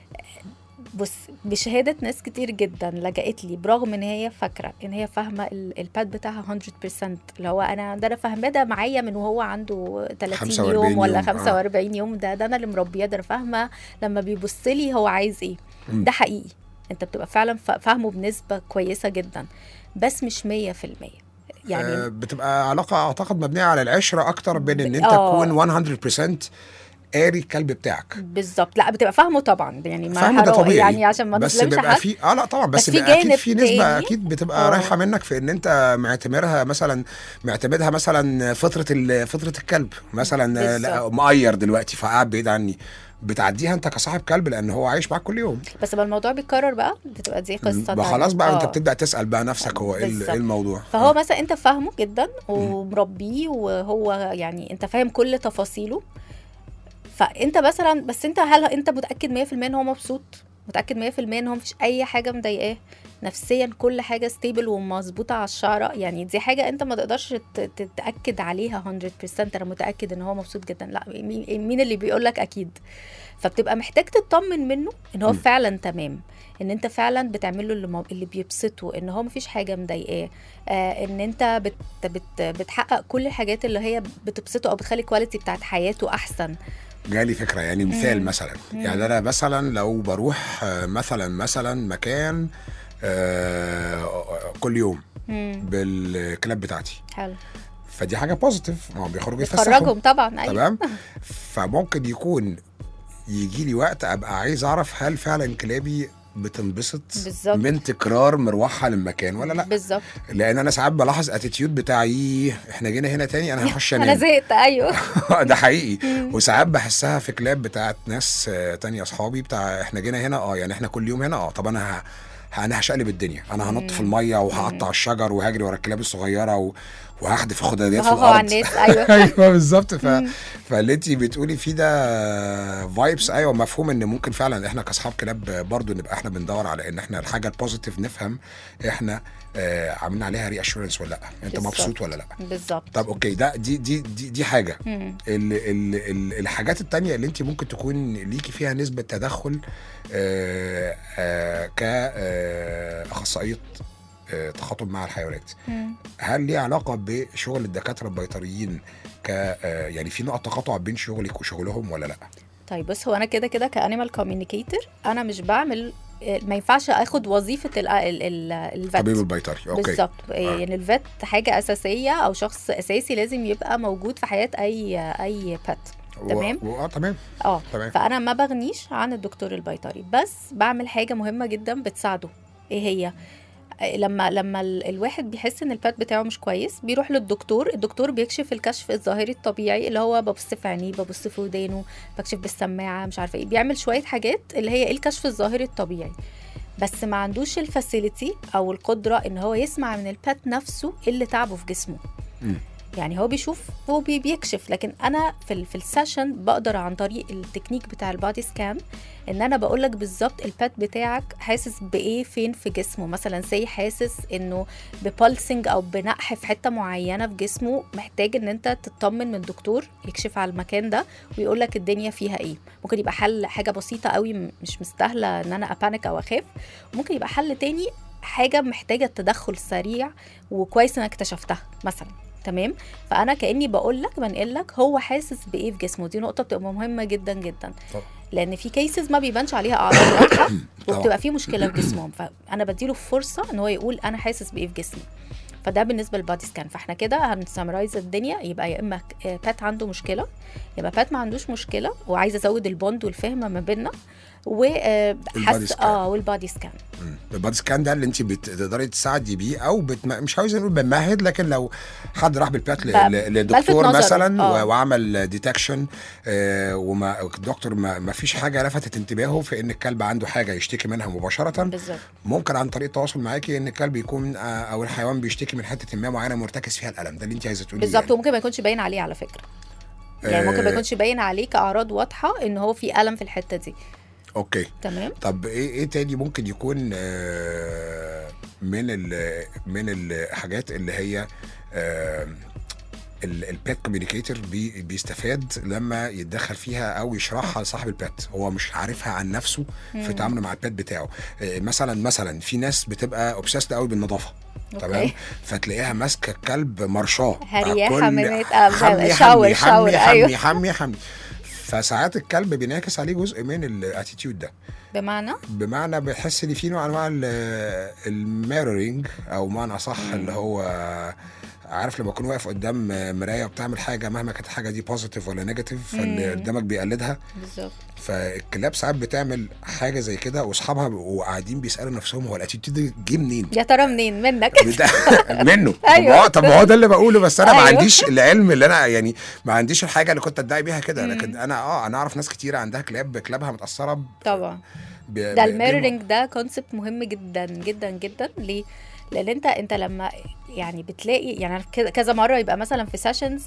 بص، بشهاده ناس كتير جدا لجأت لي برغم ان هي فاكره ان هي فاهمه البات بتاعها 100%، اللي هو انا فاهمه ده معايا من وهو عنده 30 يوم ولا 45 يوم، ده انا اللي مربيه، ده انا فاهمه لما بيبص لي هو عايز ايه. ده حقيقي، انت بتبقى فعلا فاهمه بنسبه كويسه جدا، بس مش 100%. يعني بتبقى علاقه اعتقد مبنيه على العشره اكتر بين ان انت تكون 100% قاري الكلب بتاعك بالظبط. لا، بتبقى فاهمه طبعا، يعني فاهمه ده طبيعي، يعني عشان ما نظلمش حد. في لا طبعا، بس اكيد في نسبه اكيد بتبقى رايحه منك في ان انت معتمدها مثلا فطره الكلب مثلا، لا مقير دلوقتي فقاعد بعيد عني، بتعديها انت كصاحب كلب لان هو عايش معاك كل يوم. بس بقى الموضوع بيتكرر بقى، بتبقى دي قصه خلاص بقى انت بتبدا تسال بقى نفسك هو ايه الموضوع. فهو مثلا انت فاهمه جدا ومربيه، وهو يعني انت فاهم كل تفاصيله، فانت مثلا، بس انت هل انت متاكد 100% ان هو مبسوط؟ متاكد 100% ان هو مفيش اي حاجه مضايقاه نفسيا، كل حاجه ستيبل ومظبوطه على الشعره؟ يعني دي حاجه انت ما تقدرش تتاكد عليها 100%. انا متاكد ان هو مبسوط جدا، لا، مين اللي بيقول لك اكيد؟ فبتبقى محتاج تطمن منه ان هو فعلا تمام، ان انت فعلا بتعمله اللي بيبسطه، ان هو مفيش حاجه مضايقاه، ان انت بتحقق كل الحاجات اللي هي بتبسطه او بتخلي الكواليتي بتاعت حياته احسن. جالي فكره، يعني مثال مثلا، يعني انا مثلا لو بروح مثلا مكان كل يوم بالكلاب بتاعتي، حلو، فدي حاجه بوزيتيف، هم بيخرجوا يتفرجوا طبعا. أيوة. تمام. فممكن يكون يجي لي وقت ابقى عايز اعرف هل فعلا كلابي بتنبسط من تكرار مروحها للمكان ولا لا. بالظبط، لان انا ساعات بلاحظ اتيتيود بتاعي، احنا جينا هنا تاني انا هخش انام. انا زهقت. ايوه ده حقيقي. وساعات بحسها في كلاب بتاعت ناس تانية اصحابي، بتاع احنا جينا هنا يعني احنا كل يوم هنا طب انا هشقلب الدنيا، انا هنط في الميه وهقطع الشجر وهجري ورا الكلاب الصغيره وهحدف الخداديات في الارض. ايوه ايوه بالظبط. فاللي انت بتقولي فيه ده فايبس. ايوه مفهوم ان ممكن فعلا احنا كاصحاب كلاب برضو نبقى احنا بندور على ان احنا الحاجه البوزيتيف نفهم احنا عاملين عليها ري اشورنس ولا لا، انت مبسوط ولا لا. بالظبط. طب اوكي، ده دي حاجه. الحاجات التانية اللي انت ممكن تكون ليكي فيها نسبه تدخل كاخصائيه تخاطب مع الحيوانات، هل ليه علاقه بشغل الدكاتره البيطريين يعني في نقط تقاطع بين شغلك وشغلهم ولا لا؟ طيب بص، هو انا كده كانيمال كوميونيكيتور انا مش بعمل، ما ينفعش اخد وظيفه الفت طبيب البيطري. اوكي بالظبط. يعني الفت حاجه اساسيه او شخص اساسي لازم يبقى موجود في حياه اي بات. تمام. تمام. فانا ما بغنيش عن الدكتور البيطري، بس بعمل حاجه مهمه جدا بتساعده. ايه هي؟ لما الواحد بيحس ان البات بتاعه مش كويس بيروح للدكتور. الدكتور بيكشف الكشف الظاهري الطبيعي اللي هو ببص في عينيه، ببص في ودانه، بكشف بالسماعه، مش عارفه ايه، بيعمل شويه حاجات اللي هي الكشف الظاهري الطبيعي، بس ما عندوش الفاسيليتي او القدره ان هو يسمع من البات نفسه اللي تعبه في جسمه. يعني هو بيشوف، هو بيكشف، لكن انا في السيشن بقدر عن طريق التكنيك بتاع البادي سكان ان انا بقولك بالظبط البات بتاعك حاسس بايه فين في جسمه. مثلا سي حاسس انه ببالسنج او بنقح في حته معينه في جسمه، محتاج ان انت تطمن من الدكتور يكشف على المكان ده ويقولك الدنيا فيها ايه. ممكن يبقى حل حاجه بسيطه قوي مش مستاهله ان انا ابانك او اخاف، ممكن يبقى حل تاني حاجه محتاجه تدخل سريع وكويس انك اكتشفتها مثلا. تمام. فانا كاني بنقلك هو حاسس بايه في جسمه. دي نقطه بتبقى مهمه جدا جدا، لان في كيسز ما بيبانش عليها اعراض واضحه وبتبقى في مشكله في جسمهم، فانا بديله فرصه ان هو يقول انا حاسس بايه في جسمي. فده بالنسبه للبادي سكان. فاحنا كده هنسمرايز الدنيا، يبقى يا اما بات عنده مشكله، يبقى بات ما عندوش مشكله وعايزه ازود البوند والفهم ما بيننا، وحس والبادي سكان. البادي سكان ده اللي انت بتقدري تساعدي بيه او مش عاوز نقول بمهد، لكن لو حد راح بالبات للدكتور مثلا وعمل ديتكشن والدكتور ما فيش حاجه لفتت انتباهه في ان الكلب عنده حاجه يشتكي منها مباشره بالزبط. ممكن عن طريق التواصل معاكي ان الكلب يكون او الحيوان بيشتكي من حته ما معينه مرتكز فيها الالم ده اللي انت عايزه تقوليه بالظبط. وممكن ما يكونش باين عليه على فكره، يعني ممكن ما يكونش باين عليه كاعراض واضحه ان هو في الم في الحته دي. اوكي تمام. طب ايه تاني ممكن يكون من الحاجات اللي هي البيت كوميونيكيتور بيستفاد لما يتدخل فيها او يشرحها لصاحب البيت، هو مش عارفها عن نفسه في تعامله مع البيت بتاعه. مثلا في ناس بتبقى اوبسيسد قوي بالنظافه، تمام، فتلاقيها ماسكه الكلب مرشاه هرياحه حمامات شاور حمي فساعات الكلب بينعكس عليه جزء من الاتيتيود ده. بمعنى بيحس ان في نوع انواع الميرورينج او معنى صح اللي هو عارف لما تكون واقف قدام مرايه وبتعمل حاجه مهما كانت الحاجه دي بوزيتيف ولا نيجاتيف فاللي قدامك بيقلدها بالظبط. فالكلاب ساعات بتعمل حاجه زي كده واصحابها بيبقوا قاعدين بيسالوا نفسهم هو الاتيتيود ده جه منين يا ترى منين منك منه أيوة. طب ما هو ده اللي بقوله، بس انا ما عنديش العلم اللي انا يعني ما عنديش الحاجه اللي كنت ادعي بيها كده، لكن انا اعرف ناس كتير عندها كلابها متاثره طبعا. ده الميرورينج ده كونسبت مهم جدا جدا جدا. ليه؟ لان انت لما يعني بتلاقي يعني كذا مره يبقى مثلا في سيشنز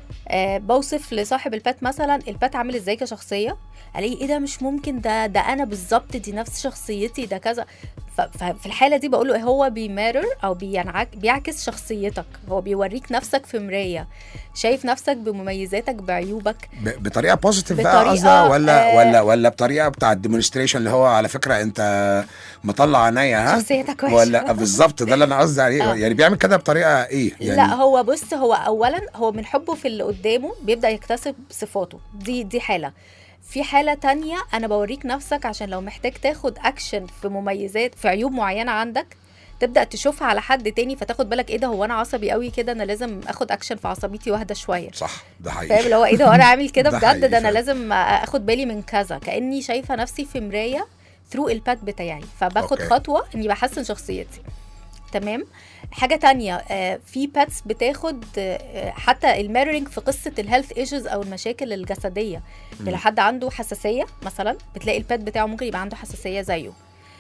بوصف لصاحب البات مثلا البات عامل ازاي كشخصيه، الاقي ايه ده مش ممكن، ده انا بالظبط دي نفس شخصيتي ده كذا. ففي الحاله دي بقول له هو بيميرور او بيعكس شخصيتك، هو بيوريك نفسك في مرايه، شايف نفسك بمميزاتك بعيوبك بطريقه بوزيتيف بقى قصدها ولا بطريقه بتاع الديمونستريشن اللي هو على فكره انت مطلع عينيا شخصيتك وحشه ولا بالظبط ده اللي انا قصدي عليه. يعني بيعمل كده بطريقه ايه يعني؟ لا هو بص، هو اولا هو من حبه في اللي قدامه بيبدا يكتسب صفاته دي حاله. في حالة تانية أنا بوريك نفسك عشان لو محتاج تاخد أكشن في مميزات في عيوب معينة عندك تبدأ تشوفها على حد تاني، فتاخد بالك إيه ده هو أنا عصبي قوي كده، أنا لازم أخد أكشن في عصبيتي واهدى شوية. صح ده حقيقي. فاهم اللي هو إيه ده وأنا عامل كده بجد، ده أنا لازم أخد بالي من كذا، كأني شايفة نفسي في مراية ثرو البات بتاعي، فباخد خطوة إني بحسن شخصيتي. تمام. حاجة تانية في باتس بتاخد حتى الميرورينج في قصة الهيلث ايشوز او المشاكل الجسدية. يعني لو حد عنده حساسية مثلا بتلاقي البات بتاعه ممكن يبقى عنده حساسية زيه.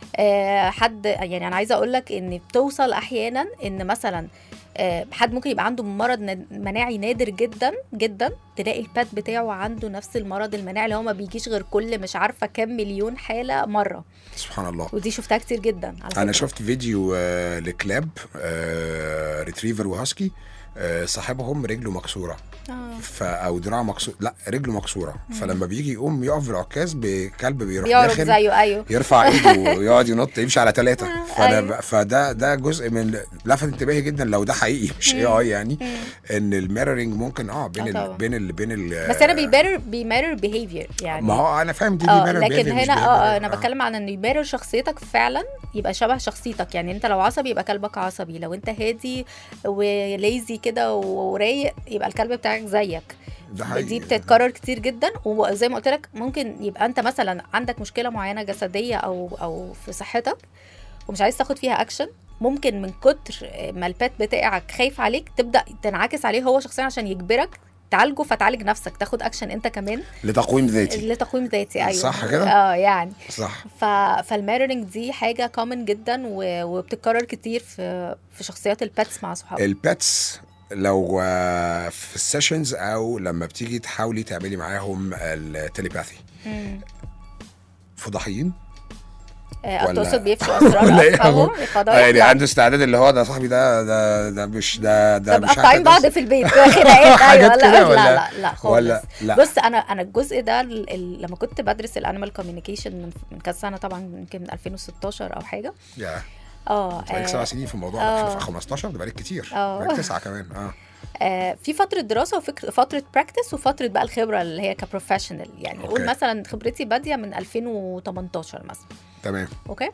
حد يعني انا عايزة اقولك ان بتوصل احيانا ان مثلا حد ممكن يبقى عنده مرض مناعي نادر جدا جدا، تلاقي البات بتاعه عنده نفس المرض المناعي اللي هو ما بيجيش غير كل مش عارفة كم مليون حالة مرة. سبحان الله. ودي شفتها كتير جدا على فكرة. انا شفت فيديو لكلاب ريتريفر وهاسكي صاحبهم رجله مكسوره او دراعه مكسور، لا رجله مكسوره، فلما بيجي يقوم يقف في العكاز بكلب بيروح داخل زيه ايوه يرفع ايده ويقعد ينط يمشي على 3. فده جزء من لفت انتباهي جدا لو ده حقيقي مش يعني ان الميرورينج ممكن بين بس انا بيميرور بيهيفير يعني. ما هو انا فاهم دي بيميرور لكن هنا انا بتكلم عن انه يميرور شخصيتك فعلا يبقى شبه شخصيتك. يعني انت لو عصبي يبقى كلبك عصبي، لو انت هادي وليزي كده ورايق يبقى الكلب بتاعك زيك. دي بتتكرر كتير جدا. وزي ما قلت لك ممكن يبقى انت مثلا عندك مشكله معينه جسديه او في صحتك ومش عايز تاخد فيها اكشن، ممكن من كتر ما البات بتاعك خايف عليك تبدا تنعكس عليه هو شخصيا عشان يجبرك تعالجه، فتعالج نفسك، تاخد اكشن انت كمان لتقويم ذاتي. ايوه صح كده. يعني صح. فالميرورنج دي حاجه كومن جدا وبتتكرر كتير في شخصيات الباتس مع صحابهم. الباتس لو في السيشنز او لما بتيجي تحاولي تعملي معاهم التليباثي فضحيين تقصد بيفشوا اسرار اصحابهم يعني عنده استعداد اللي هو ده صاحبي ده مش ده مش قاطعين بعض في البيت خناقات ايوه لا خالص. لا. بص انا الجزء ده لما كنت بدرس الانيمال كوميونيكيشن من كذا سنه طبعا يمكن من 2016 او حاجه بقالك 7 سنين في الموضوع ده. في 15 ده بقالك كتير، بقالك 9 كمان. في فتره دراسه وفتره براكتس وفتره بقى الخبره اللي هي كبروفيشنال يعني. نقول مثلا خبرتي باديه من 2018 مثلا. تمام. اوكي.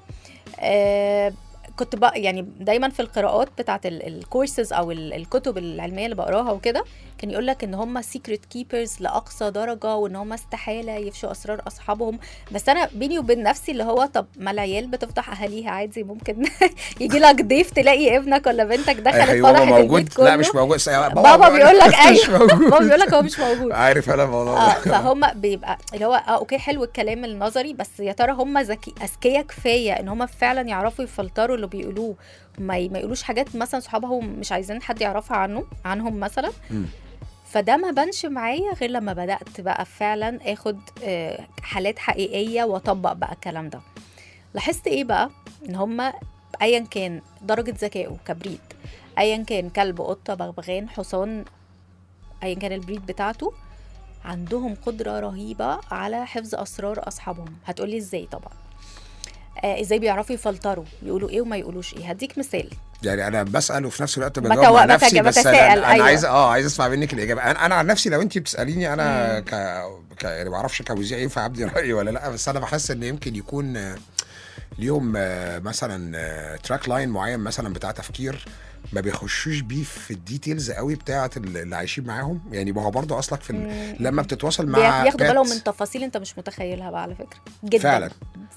كنت بقى يعني دايما في القراءات بتاعه الكورسز او الكتب العلميه اللي بقراها وكده كان يقول لك ان هم سيكريت كيبرز لاقصى درجه وان هم استحاله يفشوا اسرار اصحابهم. بس انا بيني وبين نفسي اللي هو طب ما العيال بتفضح اهاليها عادي، ممكن يجي لك ضيف تلاقي ابنك ولا بنتك دخلت فضحت البيت كله. لا مش موجود. بابا بيقول لك ايوه بابا بيقول لك هو مش موجود. عارف انا الموضوع ده. فهم بيبقى اللي هو اوكي حلو الكلام النظري، بس يا ترى هم اذكياء كفايه ان هم فعلا يعرفوا يفلتروا اللي بيقولوه، ما يقولوش حاجات مثلا صحابهم مش عايزين حد يعرفها عنهم مثلا. فده ما بانش معايا غير لما بدأت بقى فعلا اخد حالات حقيقية واطبق بقى الكلام ده. لاحظت ايه بقى؟ ان هما ايا كان درجة ذكائه كبريد، ايا كان كلب، قطة، بغبغان، حصان، ايا كان البريد بتاعته، عندهم قدرة رهيبة على حفظ اسرار اصحابهم. هتقولي ازاي؟ طبعا ازاي بيعرفوا يفلتروا يقولوا ايه وما يقولوش ايه. هديك مثال. يعني انا بسال وفي نفس الوقت بجاوب مع نفسي، بس انا عايز اسمع منك الاجابه. انا عن نفسي لو انت بتساليني انا يعني ما اعرفش كوزيع ينفع ابدي رايي ولا لا، بس انا بحس ان يمكن يكون ليهم مثلا تراك لاين معين مثلا بتاع تفكير ما بيخشوش بيه في الديتيلز قوي بتاعه اللي عايشين معاهم. يعني ما هو برضه اصلك في لما بتتواصل مع بياخدوا بالهم من تفاصيل انت مش متخيلها بقى على فكره جدا. فعلا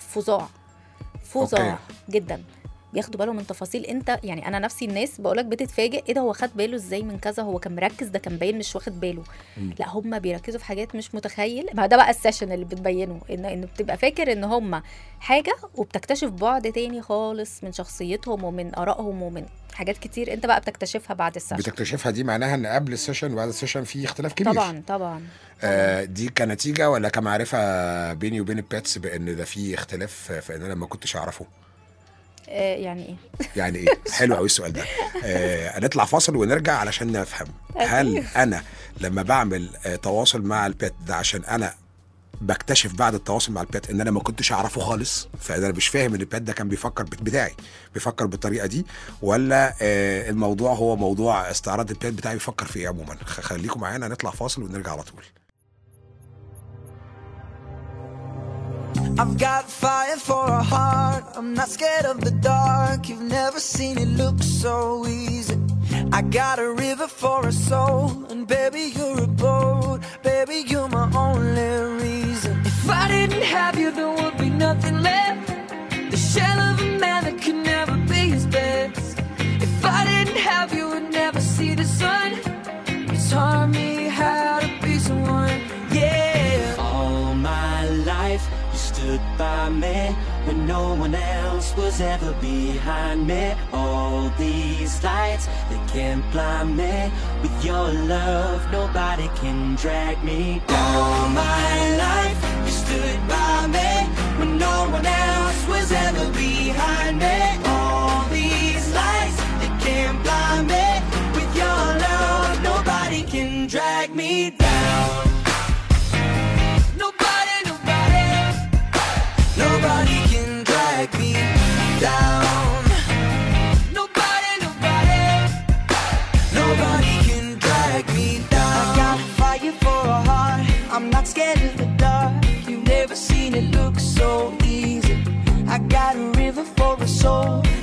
فظاع جدا. بياخدوا بالهم من تفاصيل انت يعني انا نفسي الناس بقولك بتتفاجئ ايه ده هو خد باله ازاي من كذا، هو كان مركز، ده كان باين مش واخد باله. لا هم بيركزوا في حاجات مش متخيل. ما ده بقى السيشن اللي بتبينه ان بتبقى فاكر ان هم حاجه وبتكتشف بعد تاني خالص من شخصيتهم ومن ارائهم ومن حاجات كتير انت بقى بتكتشفها بعد السيشن. بتكتشفها دي معناها ان قبل السيشن وبعد السيشن في اختلاف كبير. طبعا. دي كنتيجه ولا كمعرفه بيني وبين الباتس بان ده في اختلاف في ان انا ما كنتش اعرفه؟ يعني ايه حلو قوي السؤال ده. هنطلع فاصل ونرجع علشان نفهم هل انا لما بعمل تواصل مع البات ده عشان انا بكتشف بعد التواصل مع البات ان انا ما كنتش اعرفه خالص، فانا مش فاهم ان البات ده كان بيفكر بيفكر بالطريقه دي، ولا الموضوع هو موضوع استعراض البات بتاعي بيفكر في ايه عموما. خليكم معانا، نطلع فاصل ونرجع على طول. I've got fire for a heart, I'm not scared of the dark. You've never seen it look so easy. I got a river for a soul, and baby you're a boat. Baby you're my only reason. If I didn't have you there would be nothing left. The shell of a man that could never be his best. If I didn't have you would never see the sun. You taught me how to be someone, yeah. All my life stood by me when no one else was ever behind me. All these lights, they can't blind me. With your love, nobody can drag me down. All my life, you stood by me when no one else was ever behind me. All these lights, they can't blind me. With your love, nobody can drag me down. Nobody can drag me down. Nobody can drag me down. I got fire for a heart, I'm not scared of the dark. You've never seen it look so easy. I got a river for a soul,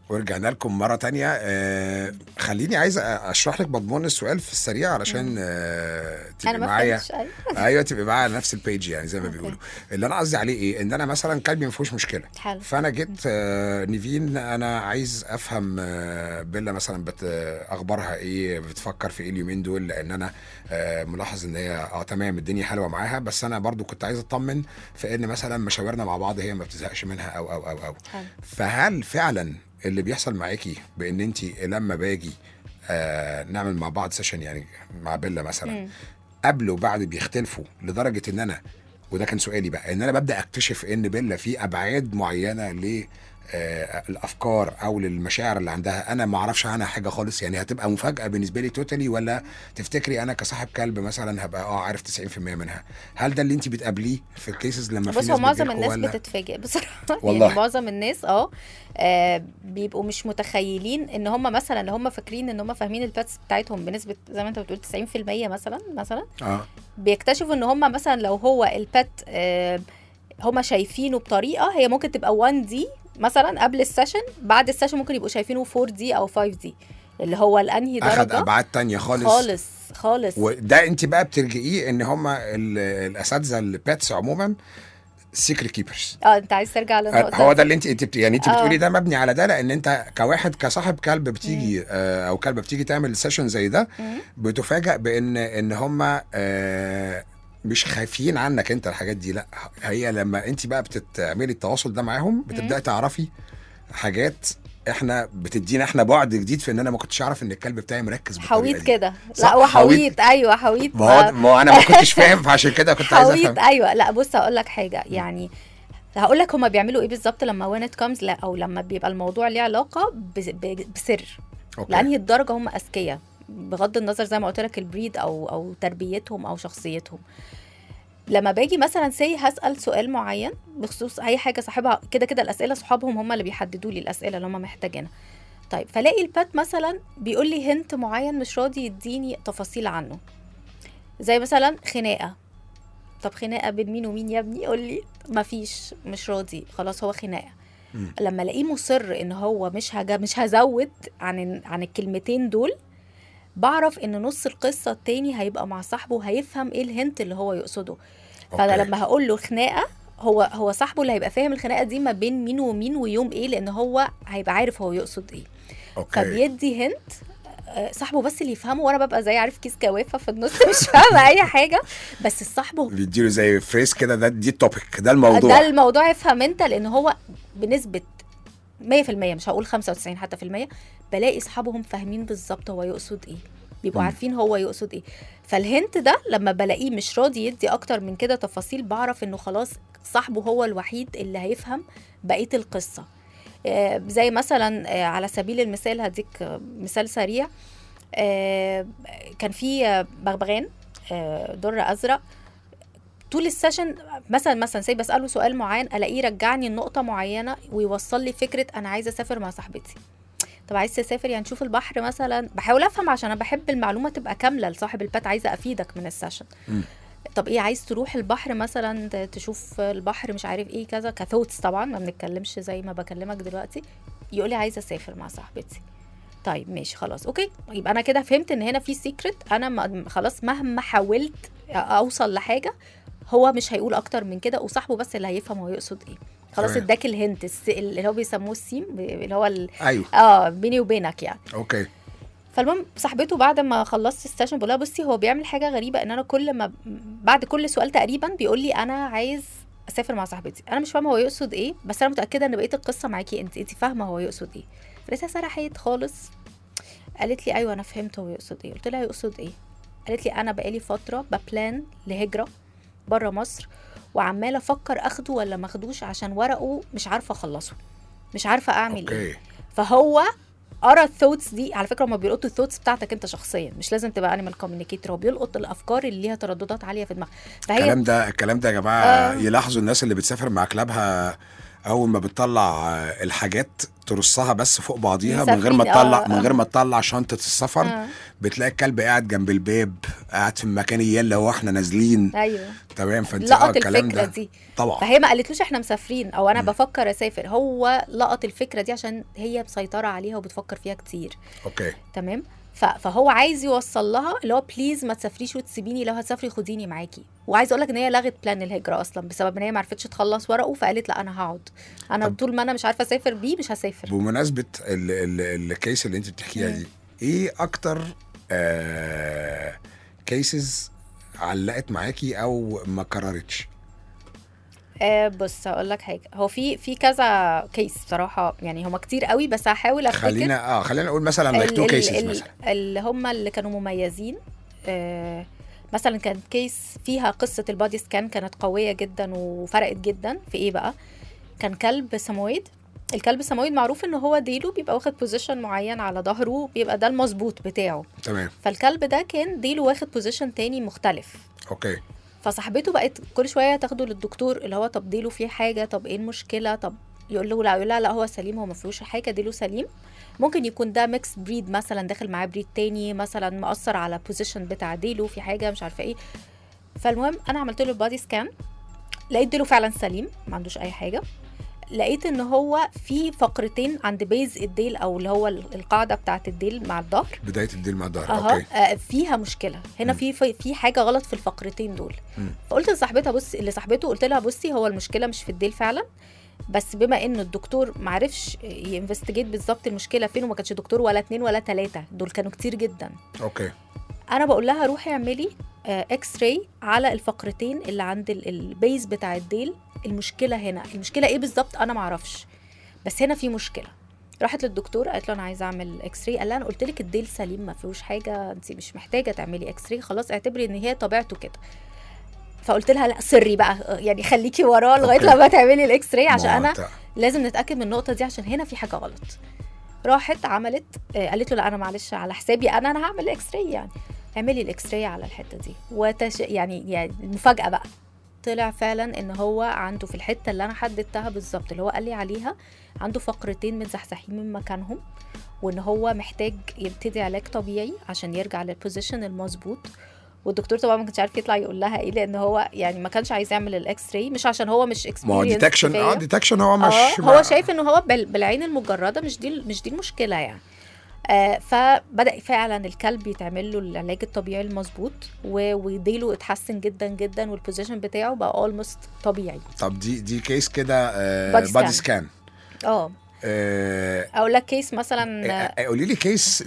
ورجعنا لكم مرة تانية. خليني عايز اشرح لك مضمون السؤال في السريع علشان تبقى معايا. ايوه تبقى معايا على نفس البيج يعني زي ما بيقولوا. اللي انا قصدي عليه ايه، ان انا مثلا كلبي ما فيهوش مشكله حلو. فانا جيت نيفين انا عايز افهم بيلا مثلا اخبارها ايه، بتفكر في ايه اليومين دول، لان انا ملاحظ ان هي تمام الدنيا حلوه معاها، بس انا برضو كنت عايز اطمن في ان مثلا مشاورنا مع بعض هي ما بتزهقش منها او فهل فعلا اللي بيحصل معاكي بان انت لما باجي نعمل مع بعض سيشن يعني مع بيلا مثلا قبل وبعد بيختلفوا لدرجه ان انا، وده كان سؤالي بقى، ان انا ببدا اكتشف ان بيلا في ابعاد معينه الافكار او للمشاعر اللي عندها انا ما اعرفش عنها حاجه خالص، يعني هتبقى مفاجاه بالنسبه لي توتالي، ولا تفتكري انا كصاحب كلب مثلا هبقى عارف 90% منها؟ هل ده اللي انت بتقابليه في الكيسز لما في ناس بص، معظم الناس بتتفاجئ بصراحه والله. يعني معظم الناس بيبقوا مش متخيلين ان هم مثلا اللي هم فاكرين ان هم فاهمين الباتس بتاعتهم بنسبه زي ما انت بتقول 90% مثلا بيكتشفوا ان هم مثلا لو هو البات هم شايفينه بطريقه هي ممكن تبقى 1D مثلا قبل السيشن، بعد السيشن ممكن يبقوا شايفينه 4D او 5D اللي هو الانهي درجه اخد ابعاد تانية خالص. وده انت بقى بترجئيه ان هم الاساتذه الباتس عموما سيكريت كيبرز. انت عايز ترجع للنقطه هو ده اللي انت يعني انت بتقولي ده مبني على ده، لان انت كواحد كصاحب كلب بتيجي او كلبه بتيجي تعمل سيشن زي ده بتفاجئ بان هم مش خايفين عنك انت الحاجات دي، لا هي لما انت بقى بتعملي التواصل ده معاهم بتبداي تعرفي حاجات احنا بتدينا احنا بعد جديد في ان انا ما كنتش اعرف ان الكلب بتاعي مركز حويط كده. لا هو حويط. ايوه حويط. ما انا ما كنتش فاهم فعشان كده كنت عايز افهم. حويط ايوه. لا بص هقول لك حاجه، يعني هقول لك هما بيعملوا ايه بالظبط لما when it comes او لما بيبقى الموضوع ليه علاقه بسر. لانهي الدرجه هم اذكياء بغض النظر زي ما قلت لك البريد او تربيتهم او شخصيتهم. لما باجي مثلا هسأل سؤال معين بخصوص اي حاجه صاحبها، كده الاسئله صحابهم هم اللي بيحددوا لي الاسئله اللي هم محتاجينها. طيب فلاقي البات مثلا بيقول لي هنت معين مش راضي يديني تفاصيل عنه، زي مثلا خناقه. طب خناقه بين مين ومين يا ابني؟ يقول لي مفيش، مش راضي، خلاص هو خناقه. لما الاقيه مصر ان هو مش هزود عن الكلمتين دول، بعرف ان نص القصه التاني هيبقى مع صاحبه وهيفهم ايه الهنت اللي هو يقصده. فانا لما هقول له خناقه، هو صاحبه اللي هيبقى فاهم الخناقه دي ما بين مين ومين ويوم ايه، لان هو هيبقى عارف هو يقصد ايه. فبيدي هنت صاحبه بس اللي يفهمه، وانا ببقى زي عارف كيس كوافه في النص مش فاهمه اي حاجه، بس صاحبه بيديله زي فريس كده، دي التوبيك، ده الموضوع يفهم انت، لان هو بنسبه 100% مش هقول 95 حتى في المية بلاقي صحابهم فاهمين بالظبط هو يقصد ايه، بيبقوا عارفين هو يقصد ايه. فالهنت ده لما بلاقيه مش راضي يدي اكتر من كده تفاصيل، بعرف انه خلاص صاحبه هو الوحيد اللي هيفهم بقية القصة. زي مثلا على سبيل المثال هديك مثال سريع. كان في بغبغان در ازرق طول السيشن مثلا سي بسأله سؤال معين، الاقيه رجعني النقطة معينة ويوصل لي فكرة انا عايزة اسافر مع صاحبتي. طب عايز تسافر يعني نشوف البحر مثلا، بحاول افهم عشان انا بحب المعلومة تبقى كاملة لصاحب البات، عايزة افيدك من السيشن. طب ايه عايز تروح البحر مثلا تشوف البحر مش عارف ايه كذا، كثوتس طبعا ما بنتكلمش زي ما بكلمك دلوقتي. يقول لي عايزة اسافر مع صاحبتي. طيب ماشي خلاص اوكي، يبقى انا كده فهمت ان هنا في سيكريت. انا خلاص مهما حاولت اوصل لحاجة هو مش هيقول اكتر من كده، وصاحبه بس اللي هيفهم هو يقصد ايه. خلاص اداك الهنت اللي هو بيسموه السيم، اللي هو ايوه بيني وبينك يعني. اوكي. فالمهم صاحبته بعد ما خلصت السيشن بقول لها بصي هو بيعمل حاجه غريبه، ان انا كل ما بعد كل سؤال تقريبا بيقول لي انا عايز اسافر مع صاحبتي. انا مش فاهمه هو يقصد ايه، بس انا متاكده ان بقيه القصه معاكي انت فاهمه هو يقصد ايه. لسه سرحت خالص، قالت لي ايوه انا فهمت هو يقصد ايه. قلت لها يقصد ايه؟ قالت لي انا بقالي فتره ببلان لهجره بره مصر، وعماله افكر اخده ولا ما اخدوش عشان ورقه مش عارفه اخلصه، مش عارفه اعمل ايه. فهو قرا الثوتس دي. على فكره هم بيلقطوا الثوتس بتاعتك انت شخصيا، مش لازم تبقى انيمال كوميونيكيتور، هو بيلقط الافكار اللي ليها ترددات عاليه في دماغك. الكلام ده يا جماعه يلاحظوا الناس اللي بتسافر مع كلابها اول ما بتطلع الحاجات ترصها بس فوق بعضيها من غير مسافرين. ما تطلع من غير ما تطلع شنطه السفر. بتلاقي الكلب قاعد جنب الباب، قاعد في المكان اللي هو احنا نازلين. ايوه تمام. فانت لقط الكلام الفكره ده دي طبعا. فهي ما قالتلوش احنا مسافرين او انا بفكر اسافر، هو لقط الفكره دي عشان هي مسيطره عليها وبتفكر فيها كتير. اوكي تمام. فهو عايز يوصل لها اللي هو بليز ما تسافريش وتسيبيني، لو هتسافري خديني معاكي. وعايز اقول لك ان هي لغت بلان الهجره اصلا بسبب ان هي ما عرفتش تخلص ورقه، فقالت لا انا هقعد، انا طول ما انا مش عارفه اسافر بيه مش هسافر. بمناسبه الكيس اللي انت بتحكيها دي، ايه اكتر كيسز علقت معاكي او ما كررتش؟ بص هقول لك حاجه، هو في كذا كيس بصراحه، يعني هما كتير قوي بس هحاول افتكر. خلينا نقول مثلا like 2 cases مثلا اللي هما اللي كانوا مميزين. مثلا كان كيس فيها قصه البادي سكان كانت قويه جدا وفرقت جدا في ايه بقى. كان كلب سمويد. الكلب السمويد معروف ان هو ديله بيبقى واخد بوزيشن معين على ظهره، بيبقى ده المظبوط بتاعه. تمام. فالكلب ده كان ديله واخد بوزيشن تاني مختلف. اوكي. فصاحبته بقت كل شويه تاخده للدكتور اللي هو طب ديله فيه حاجه، طب ايه المشكله، طب يقول له لا هو سليم، هو ما فيهوش حاجه، ديله سليم. ممكن يكون ده ميكس بريد مثلا، داخل معاه بريد تاني مثلا، مأثر على بوزيشن بتاع ديله في حاجه مش عارفه ايه. فالمهم انا عملت له البادي سكان، لقيت ديله فعلا سليم ما عندوش اي حاجه. لقيت ان هو في فقرتين عند بيز الديل او اللي هو القاعده بتاعه الديل مع الظهر، بدايه الديل مع الظهر. اوكي. فيها مشكله هنا، في حاجه غلط في الفقرتين دول. فقلت لصاحبتها صاحبته قلت لها بصي هو المشكله مش في الديل فعلا، بس بما انه الدكتور معرفش ينفستيجيت بالظبط المشكله فين، وما كانش دكتور ولا 2 ولا 3، دول كانوا كتير جدا. اوكي. انا بقول لها روحي اعملي اكس راي على الفقرتين اللي عند البيز بتاع الديل. المشكله هنا، المشكله ايه بالظبط انا ما اعرفش، بس هنا في مشكله. راحت للدكتور قالت له انا عايزه اعمل اكس راي. قال لها انا قلت لك الديل سليم ما فيهوش حاجه، انت مش محتاجه تعملي اكس راي، خلاص اعتبري ان هي طبيعته كده. فقلت لها لا سري بقى، يعني خليكي وراه لغايه لما تعملي الاكس راي، عشان انا لازم نتاكد من النقطه دي عشان هنا في حاجه غلط. راحت عملت، قالت له لا انا معلش على حسابي انا هعمل الاكس راي، يعني اعملي الاكس راي على الحته دي. يعني المفاجاه بقى طلع فعلا ان هو عنده في الحته اللي انا حددتها بالظبط اللي هو قال لي عليها، عنده فقرتين متزحزحين من مكانهم، وان هو محتاج يبتدي علاج طبيعي عشان يرجع للبوزيشن المظبوط. والدكتور طبعا ما كانش عارف يطلع يقول لها ايه، لان هو يعني ما كانش عايز يعمل الاكس راي، مش عشان هو مش اكسبيرينس. ديتكشن هو مش هو شايف ان هو بالعين المجرده مش دي المشكله يعني. فبدأ فعلا الكلب يتعمل له العلاج الطبيعي المظبوط، وديله اتحسن جدا جدا، والبوزيشن بتاعه بقى اولموست طبيعي. طب دي كيس كده بادي سكان. اقول لك كيس مثلا. قولي لي كيس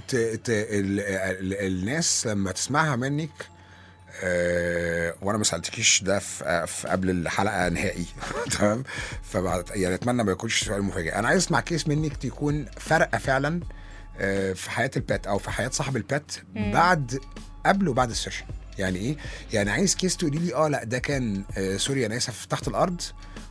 الناس لما تسمعها منك، وانا ما سالتكيش ده في قبل الحلقه نهائي. تمام. فبعد يعني اتمنى ما يكونش سؤال مفاجئ. انا عايز اسمع كيس منك تكون فرقه فعلا في حياه البات او في حياه صاحب البات قبل وبعد السيشن. يعني ايه؟ يعني عايز كيس تقولي لي لا ده كان سوري انا اسف تحت الارض،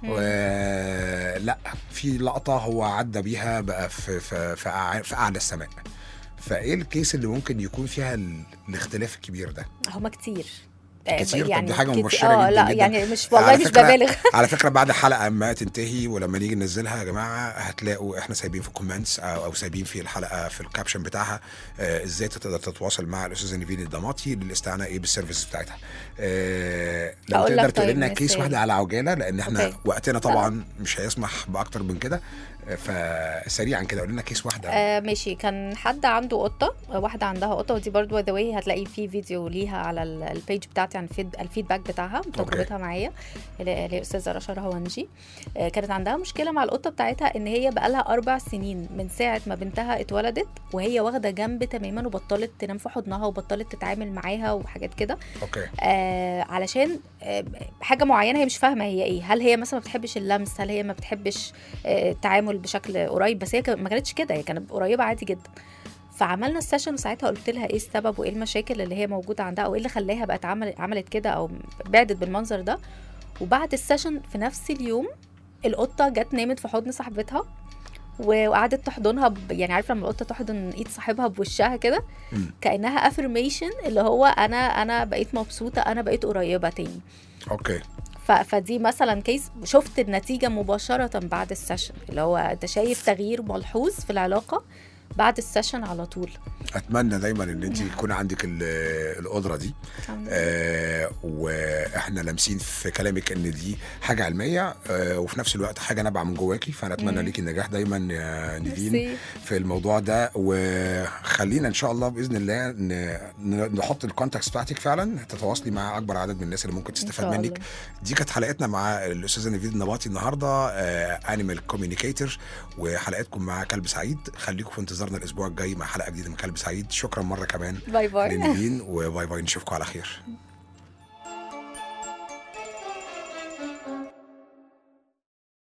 لا في لقطه هو عدى بيها بقى في اعلى السماء. فايه الكيس اللي ممكن يكون فيها الاختلاف الكبير ده؟ هما كتير يعني يعني دي حاجه مبشره جدا لا جدا. يعني مش والله مش ببالغ. على فكره بعد الحلقه ما تنتهي ولما نيجي ننزلها يا جماعه هتلاقوا احنا سايبين في الكومنتس او سايبين في الحلقه في الكابشن بتاعها ازاي تقدر تتواصل مع الاستاذه نيفين الضماطي للاستعانه بالسيرفيس بتاعتها. لو تقدر تقول لنا كيس واحده على عجاله، لان احنا وقتنا طبعا مش هيسمح باكتر من كده، فسريعا كده قول لنا كيس واحده. ماشي. كان حد عنده قطه، واحده عندها قطه، ودي برضو باي ذا واي هتلاقي في فيديو ليها على البيج بتاعتي عن الفيدباك بتاعها وتجربتها معايا، اللي هي استاذه رشا رهوانجي. كانت عندها مشكله مع القطه بتاعتها ان هي بقالها 4 سنين من ساعه ما بنتها اتولدت وهي واخده جنب تماما، وبطلت تنام في حضنها وبطلت تتعامل معاها وحاجات كده. علشان حاجه معينه هي مش فاهمه هي ايه. هل هي مثلا ما بتحبش اللمس، هل هي ما بتحبش التعامل بشكل قريب، بس هي ما كانتش كده، هي كانت قريبه عادي جدا. فعملنا السيشن وساعتها قلت لها ايه السبب وايه المشاكل اللي هي موجوده عندها، او ايه اللي خلاها بقت عملت كده او بعدت بالمنظر ده. وبعد السيشن في نفس اليوم القطه جت نامت في حضن صاحبتها وقعدت تحضنها يعني عارفه لما القطه تحضن ايد صاحبها بوشها كده، كانها افرميشن اللي هو انا بقيت مبسوطه، انا بقيت قريبه تاني. اوكي. فدي مثلا كيس شفت النتيجه مباشره بعد السيشن، اللي هو انت شايف تغيير ملحوظ في العلاقه بعد السيشن على طول. اتمنى دايما ان انت يكون عندك القدره دي. واحنا لامسين في كلامك ان دي حاجه علميه وفي نفس الوقت حاجه نابعه من جواكي، فانا اتمنى ليكي النجاح دايما يا نيفين في الموضوع ده. وخلينا ان شاء الله باذن الله نحط الكونتاكت بتاعتك فعلا تتواصلي مع اكبر عدد من الناس اللي ممكن تستفاد منك. دي كانت حلقتنا مع الاستاذه نيفين النباطي النهارده، انيمال كوميونيكيتور، وحلقتكم مع كلب سعيد. خليكم في انتظارنا الاسبوع الجاي مع حلقه جديده من كلب سعيد. شكرا مره كمان. باي باي لنيفين، وباي باي، نشوفكم على خير.